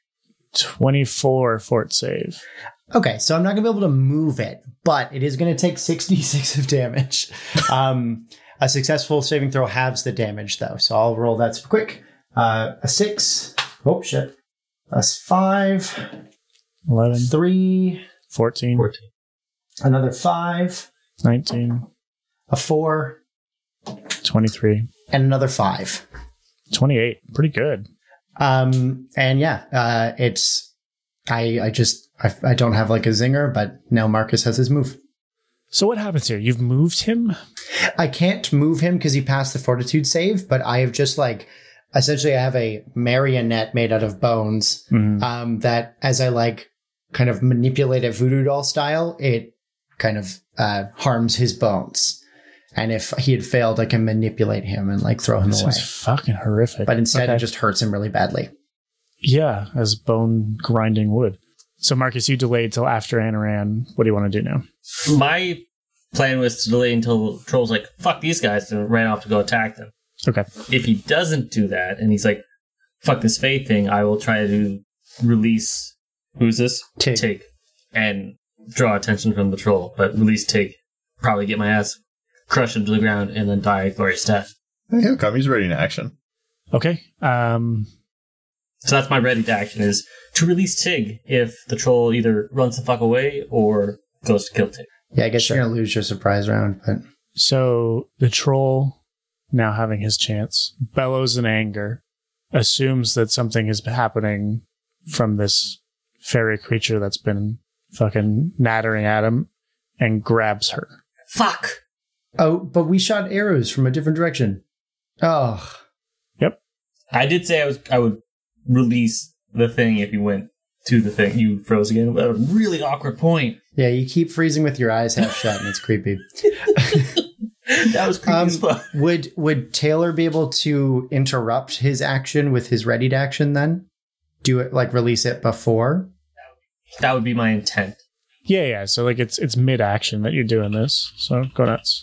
24 fort save.
Okay, so I'm not going to be able to move it, but it is going to take 66 of damage. A successful saving throw halves the damage, though, so I'll roll that super quick. A 6. Oh, shit. That's 5.
11,
3.
14,
14.
Another 5.
19,
A 4.
23,
And another 5.
28. Pretty good.
And yeah, it's... I don't have like a zinger, but now Marcus has his move.
So what happens here? You've moved him?
I can't move him because he passed the fortitude save, but I have just essentially I have a marionette made out of bones that as I kind of manipulate it voodoo doll style, it kind of harms his bones. And if he had failed, I can manipulate him and throw him away.
This is fucking horrific.
But instead, it just hurts him really badly.
Yeah, as bone grinding wood. So Marcus, you delayed till after Anaran. What do you want to do now?
My plan was to delay until Troll's like, fuck these guys, and ran off to go attack them.
Okay.
If he doesn't do that, and he's like, fuck this Faith thing, I will try to release... Who's this?
Tig.
And draw attention from the Troll, but release Tig. Probably get my ass crushed into the ground and then die a glorious death.
He'll come. He's ready in action.
Okay.
So that's my ready to action, is to release Tig if the Troll either runs the fuck away or goes to kill Tig.
Yeah, I guess you're going to lose your surprise round, but...
So the Troll, now having his chance, bellows in anger, assumes that something is happening from this fairy creature that's been fucking nattering at him, and grabs her.
Fuck!
Oh, but we shot arrows from a different direction. Oh.
Yep.
I did say I would release the thing if you went to the thing. You froze again at a really awkward point.
Yeah, you keep freezing with your eyes half shut, and it's creepy.
That was creepy as fuck.
Would Taylor be able to interrupt his action with his readied action then? Do it, release it before?
That would be my intent.
Yeah. So it's mid-action that you're doing this. So go nuts.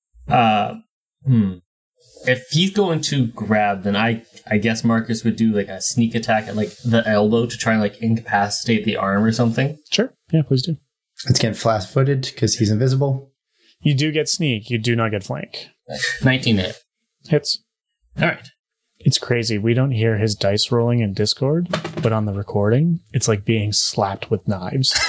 If he's going to grab, then I guess Marcus would do a sneak attack at the elbow to try and incapacitate the arm or something.
Sure. Yeah, please do.
Let's get flat-footed because he's invisible.
You do get sneak. You do not get flank.
19 hit.
Hits.
All right.
It's crazy. We don't hear his dice rolling in Discord, but on the recording, it's like being slapped with knives.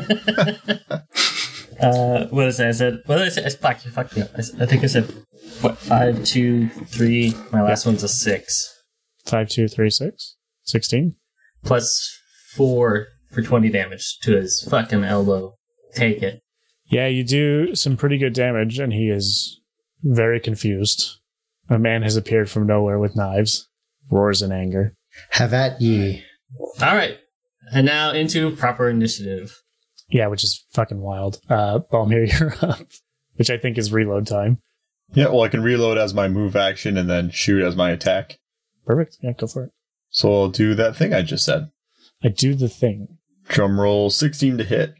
What did I say? What did I say? Fuck me up. I think I said, 5, 2, 3. My last one's a 6.
5, 2, 3, 6. 16.
Plus 4 for 20 damage to his fucking elbow. Take it.
Yeah, you do some pretty good damage, and he is very confused. A man has appeared from nowhere with knives, roars in anger.
Have at ye.
All right. And now into proper initiative.
Yeah, which is fucking wild. Balmir, you're up, which I think is reload time.
Yeah, well, I can reload as my move action and then shoot as my attack.
Perfect. Yeah, go for it.
So I'll do that thing I just said.
I do the thing.
Drum roll, 16 to hit.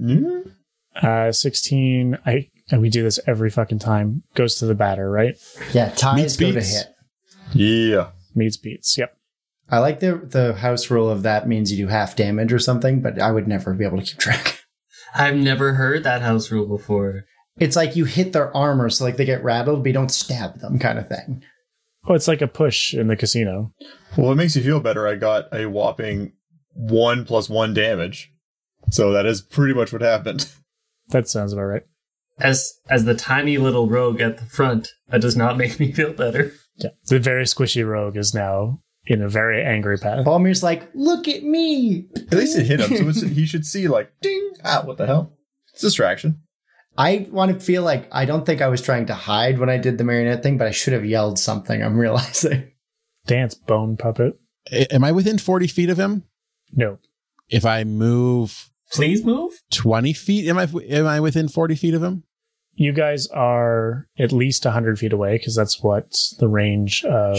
16. We do this every fucking time. Goes to the batter, right?
Yeah, ties go to
beats.
hit.
Yeah.
Meets beats. Yep.
I like the house rule of that means you do half damage or something, but I would never be able to keep track.
I've never heard that house rule before.
It's like you hit their armor, so they get rattled, but you don't stab them kind of thing.
Oh, it's like a push in the casino.
Well, it makes you feel better. I got a whopping 1 + 1 damage. So that is pretty much what happened.
That sounds about right.
As the tiny little rogue at the front, that does not make me feel better.
Yeah. The very squishy rogue is now in a very angry path.
Balmir's like, look at me!
At least it hit him, so he should see ding! Ah, what the hell? It's distraction.
I want to feel like I don't think I was trying to hide when I did the marionette thing, but I should have yelled something, I'm realizing.
Dance, bone puppet.
Am I within 40 feet of him?
No.
If I move
Please move?
20 feet, am I within 40 feet of him?
You guys are at least 100 feet away, because that's what the range of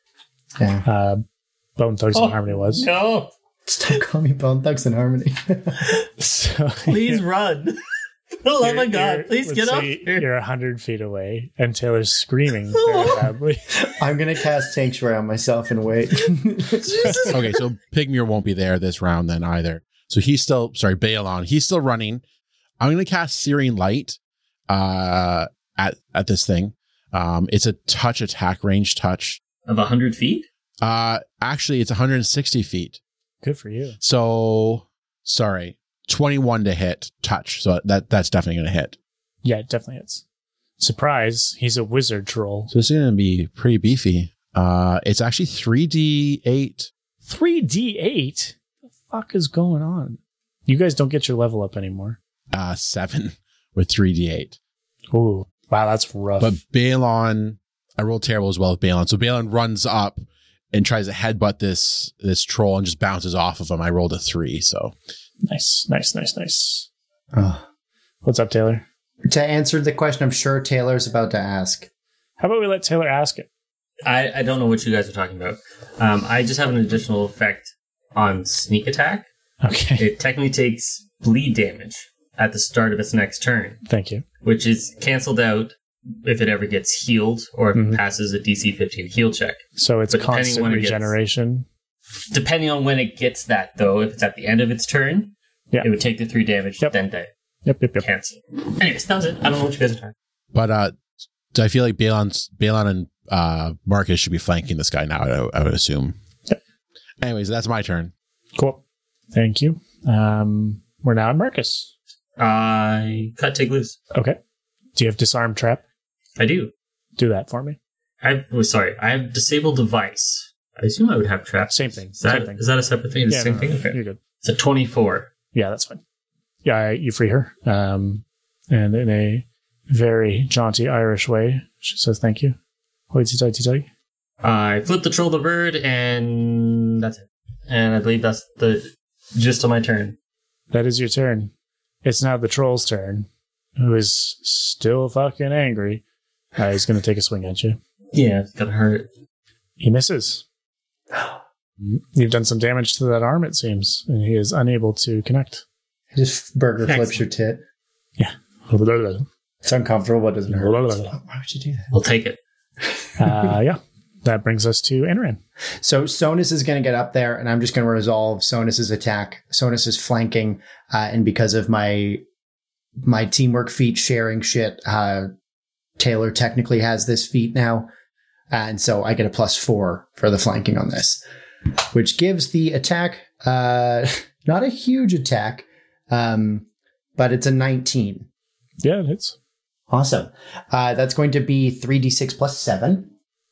Bone Thugs and Harmony was.
No!
Stop calling me Bone Thugs and Harmony.
So,
Please run. For the love of God, please get up here.
You're 100 feet away, and Taylor's screaming very badly.
I'm going to cast Sanctuary on myself and wait.
Okay, so Pygmere won't be there this round then either. So Balon, he's still running. I'm going to cast Searing Light at this thing. It's a touch attack, range touch.
Of 100 feet?
Actually, it's 160 feet.
Good for you.
So, 21 to hit, touch. So that's definitely going to hit.
Yeah, it definitely hits. Surprise, he's a wizard troll.
So this is going to be pretty beefy. It's actually 3d8.
3d8? The fuck is going on? You guys don't get your level up anymore.
7. with 3d8.
Ooh, wow, that's rough.
But Balon, I rolled terrible as well with Balon. So Balon runs up and tries to headbutt this troll and just bounces off of him. I rolled a 3, so.
Nice.
Oh.
What's up, Taylor?
To answer the question I'm sure Taylor's about to ask.
How about we let Taylor ask it?
I don't know what you guys are talking about. I just have an additional effect on sneak attack.
Okay.
It technically takes bleed damage at the start of its next turn,
Thank you.
which is canceled out if it ever gets healed or if it passes a DC 15 heal check.
So it's
But depending
constant
when it gets-
regeneration.
Depending on when it gets that, though, if it's at the end of its turn,
Yeah.
it would take the 3 damage,
Yep.
then die.
Yep.
Cancel. Anyways, that was it. I don't know what you guys are talking
But I feel like Balon and Marcus should be flanking this guy now, I would assume.
Yep.
Anyways, that's my turn.
Cool. Thank you. We're now at Marcus.
I cut, take, loose.
Okay. Do you have disarm trap?
I do.
Do that for me.
I have disabled device. I assume I would have traps.
Same thing.
Is that a separate thing? The same
no,
thing? Okay.
You're good.
It's a 24.
Yeah, that's fine. Yeah, you free her. And in a very jaunty Irish way, she says thank you. Hoity-toity-toity.
I flip the troll the bird, and that's it. And I believe that's the gist of my turn.
That is your turn. It's now the troll's turn, who is still fucking angry. He's going to take a swing at you.
Yeah, it's gonna hurt.
He misses. You've done some damage to that arm, it seems, and he is unable to connect.
Just burger
Excellent.
flips your tit.
Yeah.
It's uncomfortable, but it doesn't hurt. Why would you do that?
I'll take it.
Yeah. That brings us to Enran.
So Sonus is going to get up there, and I'm just going to resolve Sonus's attack. Sonus is flanking, and because of my teamwork feat sharing shit, Taylor technically has this feat now, and so I get a +4 for the flanking on this, which gives the attack not a huge attack, but it's a 19.
Yeah, it hits.
Awesome. That's going to be 3d6 plus 7.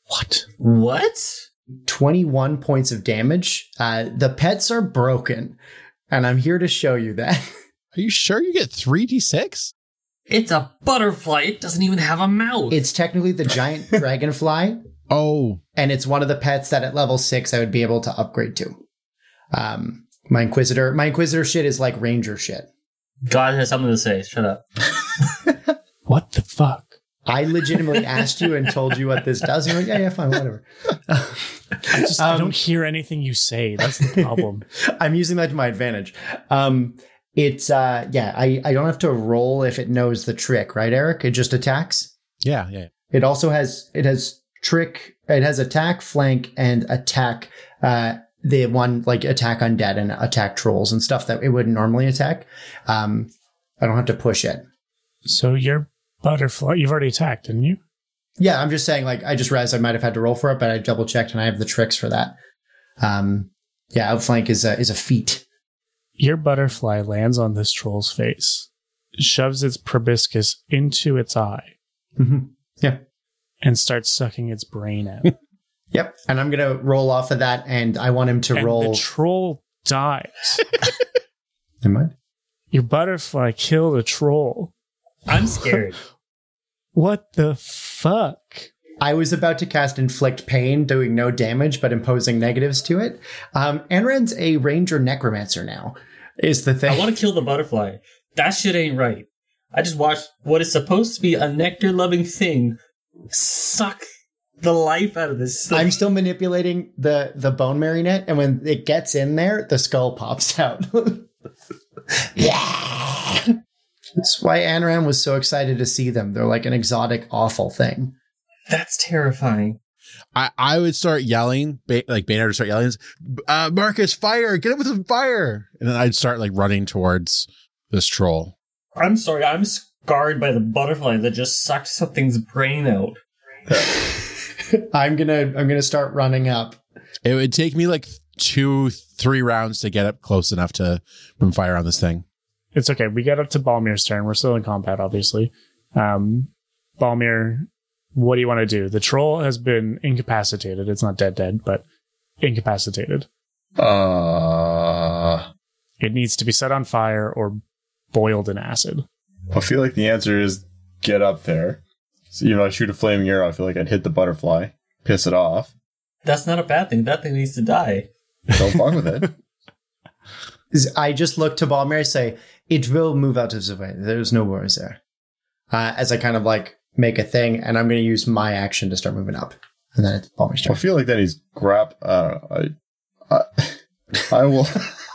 What?
21 points of damage. The pets are broken, and I'm here to show you that.
Are you sure you get 3d6?
It's a butterfly. It doesn't even have a mouth.
It's technically the giant dragonfly,
Oh,
and it's one of the pets that at level 6 I would be able to upgrade to. My Inquisitor shit is like Ranger shit.
God has something to say. Shut up.
What the fuck?
I legitimately asked you and told you what this does. And you're like, yeah, fine, whatever.
I don't hear anything you say. That's the problem.
I'm using that to my advantage. It's I don't have to roll if it knows the trick, right, Eric? It just attacks.
yeah.
It also has trick. It has attack, flank, and attack. The one like attack undead and attack trolls and stuff that it wouldn't normally attack. I don't have to push it.
So your butterfly, you've already attacked, didn't you?
Yeah, I'm just saying. Like I just realized I might have had to roll for it, but I double checked and I have the tricks for that. Outflank is a feat.
Your butterfly lands on this troll's face, shoves its proboscis into its eye,
Mm-hmm. Yeah.
and starts sucking its brain out.
Yep. And I'm gonna roll off of that, and I want him to
And
roll.
the troll dies.
Never mind.
Your butterfly killed a troll.
I'm scared.
What the fuck?
I was about to cast Inflict Pain, doing no damage, but imposing negatives to it. Anran's a Ranger Necromancer now, is the thing.
I want to kill the butterfly. That shit ain't right. I just watched what is supposed to be a nectar-loving thing suck the life out of this thing.
I'm still manipulating the bone marionette, and when it gets in there, the skull pops out. Yeah! That's why Anran was so excited to see them. They're like an exotic, awful thing.
That's terrifying.
I would start yelling, like Baynard would start yelling, Marcus, fire, get him with some fire. And then I'd start like running towards this troll.
I'm sorry, I'm scarred by the butterfly that just sucked something's brain out.
I'm gonna start running up.
It would take me like 2-3 rounds to get up close enough to bring fire on this thing.
It's okay. We get up to Balmir's turn. We're still in combat, obviously. Balmir, what do you want to do? The troll has been incapacitated. It's not dead, but incapacitated.
Uh,
It needs to be set on fire or boiled in acid.
I feel like the answer is get up there. So, I shoot a flaming arrow. I feel like I'd hit the butterfly, piss it off.
That's not a bad thing. That thing needs to die.
Don't fuck with it.
I just look to Balmir and say, it will move out of the way. There's no worries there. As I kind of like make a thing, and I'm going to use my action to start moving up. And then it's Balmir's turn.
I feel like that he's I will.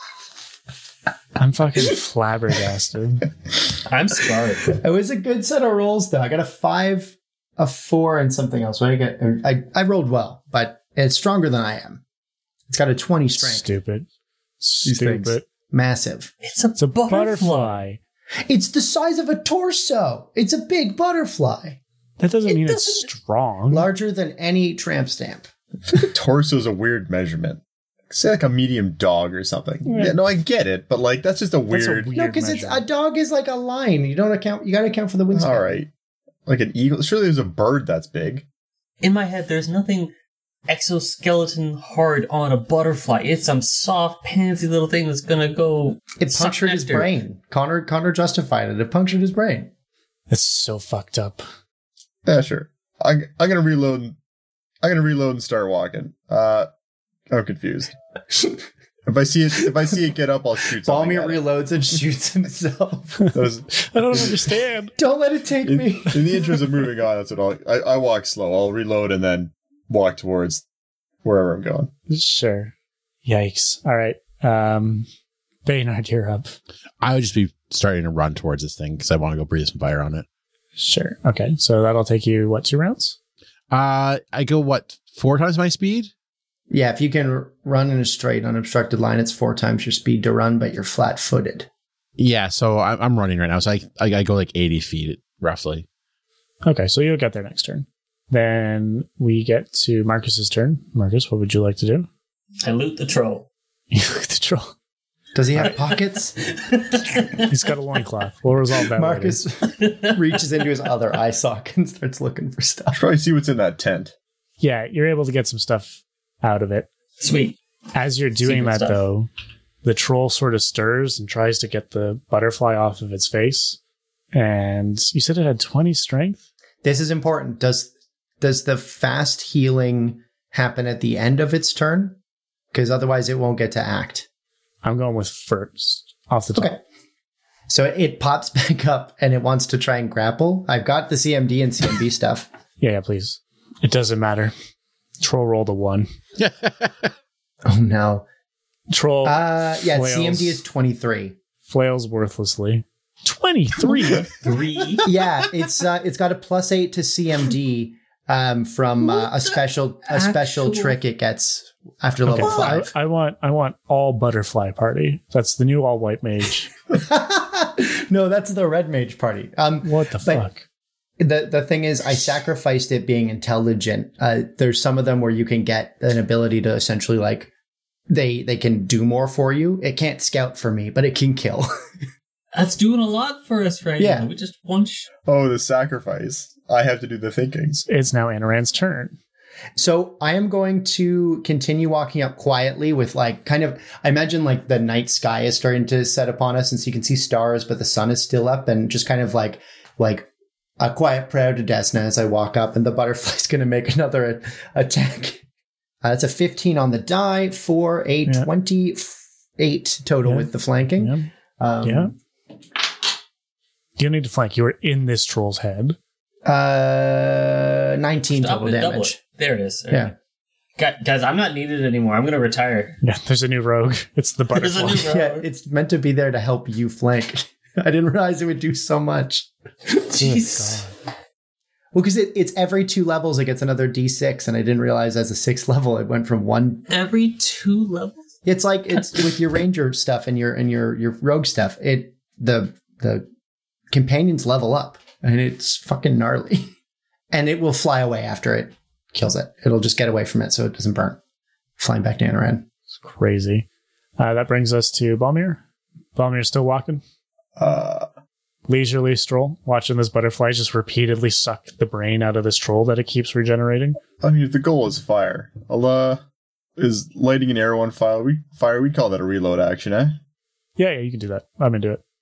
I'm fucking flabbergasted.
I'm scarred.
It was a good set of rolls, though. I got a 5, a 4, and something else. What did I get? I rolled well, but it's stronger than I am. It's got a 20 strength.
Stupid.
These things.
Stupid.
Massive.
It's a
Butterfly.
It's the size of a torso. It's a big butterfly.
That doesn't mean it's strong.
Larger than any tramp stamp.
I feel like a torso is a weird measurement. Say like a medium dog or something. Yeah, no, I get it, but like that's just a weird.
No, because it's a dog is like a line. You don't account. You got to account for the wingspan.
All right, like an eagle. Surely there's a bird that's big.
In my head, there's nothing exoskeleton hard on a butterfly. It's some soft, pansy little thing that's gonna go.
It punctured his brain. Connor justified it. It punctured his brain.
That's so fucked up.
Yeah, sure. I'm gonna reload. I'm gonna reload and start walking. I'm confused. If I see it get up, I'll shoot something.
Balmir reloads and shoots himself.
I don't understand.
Don't let it take me.
In the interest of moving on, that's what I walk slow. I'll reload and then walk towards wherever I'm going.
Sure. Yikes. All right. Baynard, you're up.
I would just be starting to run towards this thing because I want to go breathe some fire on it.
Sure. Okay. So that'll take you, what, 2 rounds?
I go, 4 times my speed?
Yeah, if you can run in a straight, unobstructed line, it's 4 times your speed to run, but you're flat-footed.
Yeah, so I'm running right now. So I go like 80 feet, roughly.
Okay, so you'll get there next turn. Then we get to Marcus's turn. Marcus, what would you like to do?
I loot the troll.
You look at the troll.
Does he have pockets?
He's got a loincloth. We'll resolve that
Marcus
later.
reaches into his other eye socket and starts looking for stuff.
Try to see what's in that tent.
Yeah, you're able to get some stuff out of it.
Sweet.
As you're doing that, though, the troll sort of stirs and tries to get the butterfly off of its face. And you said it had 20 strength?
This is important. Does the fast healing happen at the end of its turn? Because otherwise it won't get to act.
I'm going with first, off the top.
Okay. So it pops back up and it wants to try and grapple. I've got the CMD and CMB stuff.
Yeah, please. It doesn't matter. Troll rolled a 1.
Oh, no.
Troll.
Yeah,
flails,
CMD is 23.
Flails worthlessly. 23?
3?
Yeah, it's got a +8 to CMD from a special trick it gets after level 5.
I want all butterfly party. That's the new all white mage.
No, that's the red mage party.
What the fuck?
The thing is, I sacrificed it being intelligent. There's some of them where you can get an ability to essentially like they can do more for you. It can't scout for me, but it can kill.
That's doing a lot for us right now. We just
Oh, the sacrifice. I have to do the thinking.
It's now Anaran's turn.
So I am going to continue walking up quietly with like kind of, I imagine like the night sky is starting to set upon us and so you can see stars, but the sun is still up and just kind of like a quiet prayer to Desna as I walk up and the butterfly's going to make another attack. That's a 15 on the die for a 28 total with the flanking.
Yeah. You don't need to flank. You were in this troll's head.
19 total damage.
There it is.
Yeah.
Guys, I'm not needed anymore. I'm going to retire.
Yeah, there's a new rogue. It's the butterfly.
Yeah, it's meant to be there to help you flank. I didn't realize it would do so much.
Jeez.
Well, because it's every 2 levels it gets another D6, and I didn't realize as a 6th level it went from 1.
Every 2 levels?
It's like it's with your ranger stuff and your rogue stuff. The companions level up, and it's fucking gnarly. And it will fly away after it kills it. It'll just get away from it so it doesn't burn. Flying back to Anaran.
It's crazy. That brings us to Balmir. Balmir's still walking. Leisurely stroll, watching this butterfly just repeatedly suck the brain out of this troll that it keeps regenerating.
I mean, if the goal is fire, is lighting an arrow on fire, we'd call that a reload action, eh?
Yeah, you can do that. I'm into it.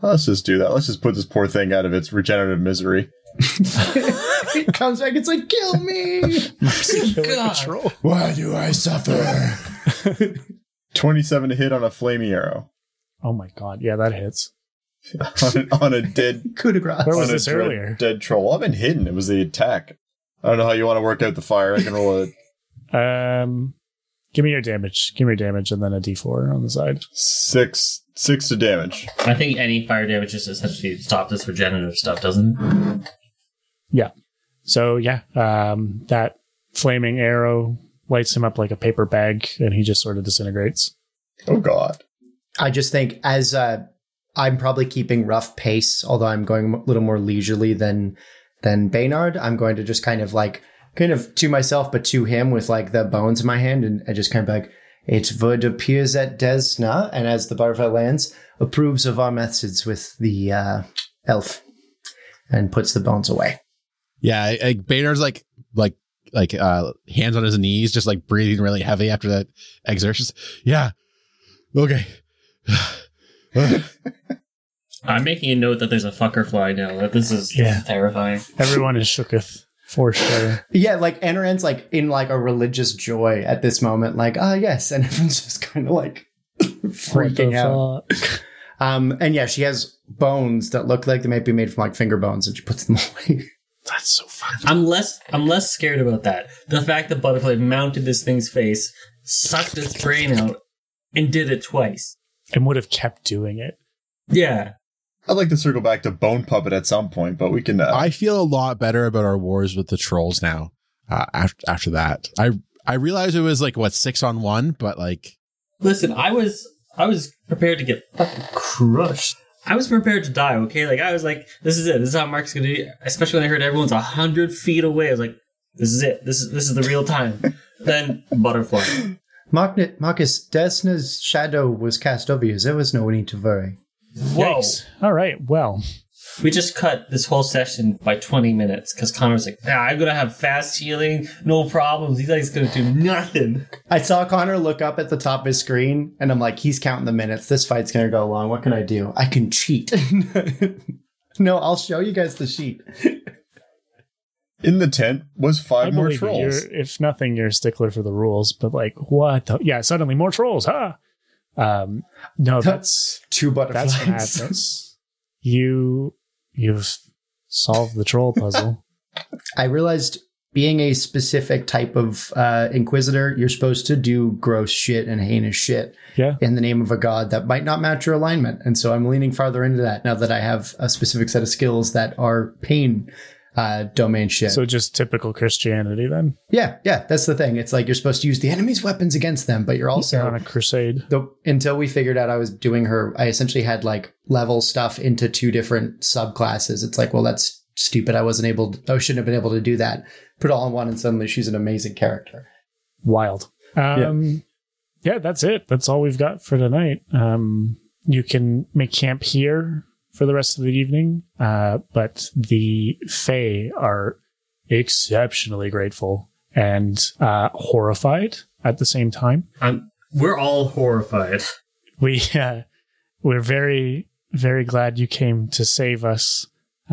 Let's just do that. Let's just put this poor thing out of its regenerative misery.
It comes back, it's like, kill me!
God.
Why do I suffer?
27 to hit on a flaming arrow.
Oh my god, yeah, that hits.
on a dead
Coup de grace.
Where was
on a
this earlier?
dead troll. I've been hidden. It was the attack. I don't know how you want to work out the fire. I can roll it.
Give me your damage. Give me your damage and then a d4 on the side.
6 to damage.
I think any fire damage just essentially stops this regenerative stuff, doesn't it?
Yeah. So, yeah, that flaming arrow lights him up like a paper bag, and he just sort of disintegrates.
Oh, God.
I just think as I'm probably keeping rough pace, although I'm going a little more leisurely than Baynard, I'm going to just kind of to myself, but to him with like the bones in my hand, and I just kind of like, it would appear that Desna, and as the butterfly lands, approves of our methods with the elf and puts the bones away.
Yeah, Baynard's like hands on his knees, just like breathing really heavy after that exertion. Yeah. Okay.
I'm making a note that there's a fucker fly now. That this is terrifying.
Everyone is shooketh, for sure.
Yeah, like Anaran's like in like a religious joy at this moment, like, yes, and everyone's just kind of like freaking out. And yeah, she has bones that look like they might be made from like finger bones, and she puts them away.
That's so funny.
I'm less scared about that. The fact that Butterfly mounted this thing's face, sucked its brain out, and did it twice.
And would have kept doing it.
Yeah.
I'd like to circle back to Bone Puppet at some point, but we can...
I feel a lot better about our wars with the trolls now. After that, I realized it was like 6-on-1, but like,
listen, I was prepared to get fucking crushed. I was prepared to die. Okay, like I was like, this is it. This is how Mark's gonna do. Especially when I heard everyone's 100 feet away, I was like, this is it. This is the real time. Then Butterfly.
Marcus, Desna's shadow was cast over you. There was no need to worry.
Whoa!
Yikes. All right. Well,
we just cut this whole session by 20 minutes because Connor's like, I'm gonna have fast healing, no problems. He's like, gonna do nothing.
I saw Connor look up at the top of his screen, and I'm like, he's counting the minutes. This fight's gonna go long. What can I do? I can cheat. No, I'll show you guys the sheet.
In the tent was 5 more
believe
trolls.
if nothing, you're a stickler for the rules. But like, what? Yeah, suddenly more trolls, huh? No, that's
2 butterflies.
that's madness. You've solved the troll puzzle.
I realized being a specific type of Inquisitor, you're supposed to do gross shit and heinous shit in the name of a god that might not match your alignment. And so I'm leaning farther into that now that I have a specific set of skills that are pain domain shit.
So just typical Christianity then?
Yeah, that's the thing. It's like you're supposed to use the enemy's weapons against them, but you're also
on a crusade.
Until we figured out I was doing her, I essentially had like level stuff into 2 different subclasses. It's like, well, that's stupid. I shouldn't have been able to do that. Put it all in one, and suddenly she's an amazing character.
Wild. Yeah, that's it. That's all we've got for tonight. You can make camp here for the rest of the evening, but the Fae are exceptionally grateful and horrified at the same time.
We're all horrified.
We're very, very glad you came to save us,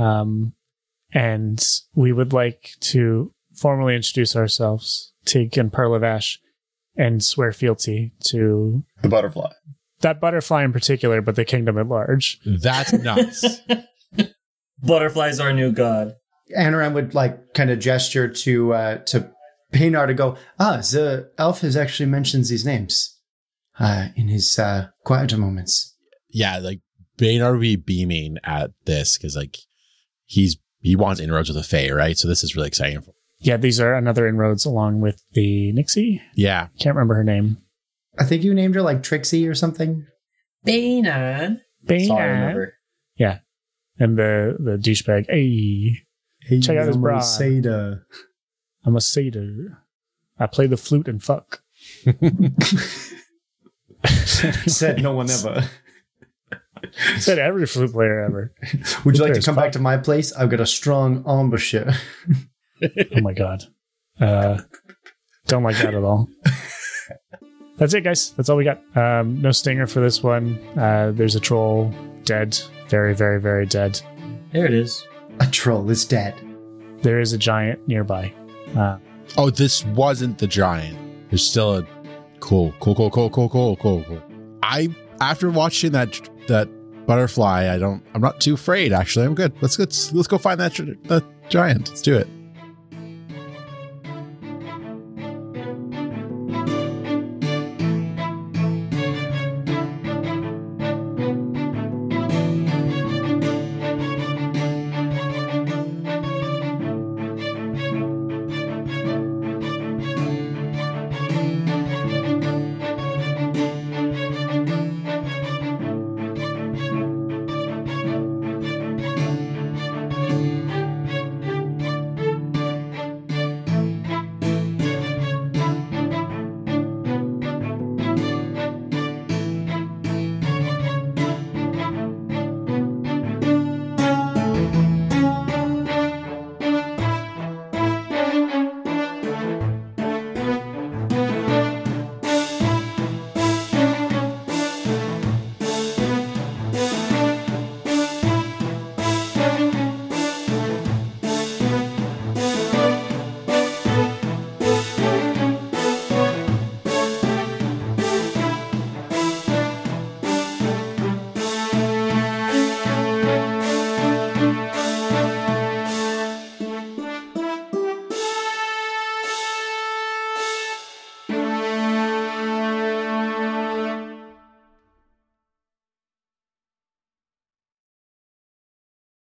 and we would like to formally introduce ourselves, Tig and Perlavash, and swear fealty to
The butterfly.
that butterfly in particular, but the kingdom at large.
that's nuts.
Butterfly's our new god.
Anaran would like kind of gesture to Paynar to go, the elf has actually mentions these names in his quieter moments.
Yeah, like Baynard would be beaming at this because like he wants inroads with a Fae, right? So this is really exciting for him.
Yeah, these are another inroads along with the Nixie.
Yeah.
Can't remember her name.
I think you named her like Trixie or something.
Baynard. That's all I remember.
Yeah. And the douchebag. Hey, check out his bra.
Seda.
I'm a satyr. I play the flute and fuck.
Said no one ever.
Said every flute player ever.
Would you like to come back to my place? I've got a strong embouchure.
Oh my god. Don't like that at all. That's it, guys. That's all we got. No stinger for this one. There's a troll dead Very, very, very dead.
There it is.
A troll is dead.
There is a giant nearby.
Oh, this wasn't the giant. There's still a cool. After watching that butterfly, I'm not too afraid. Actually, I'm good. Let's go find that giant. Let's do it.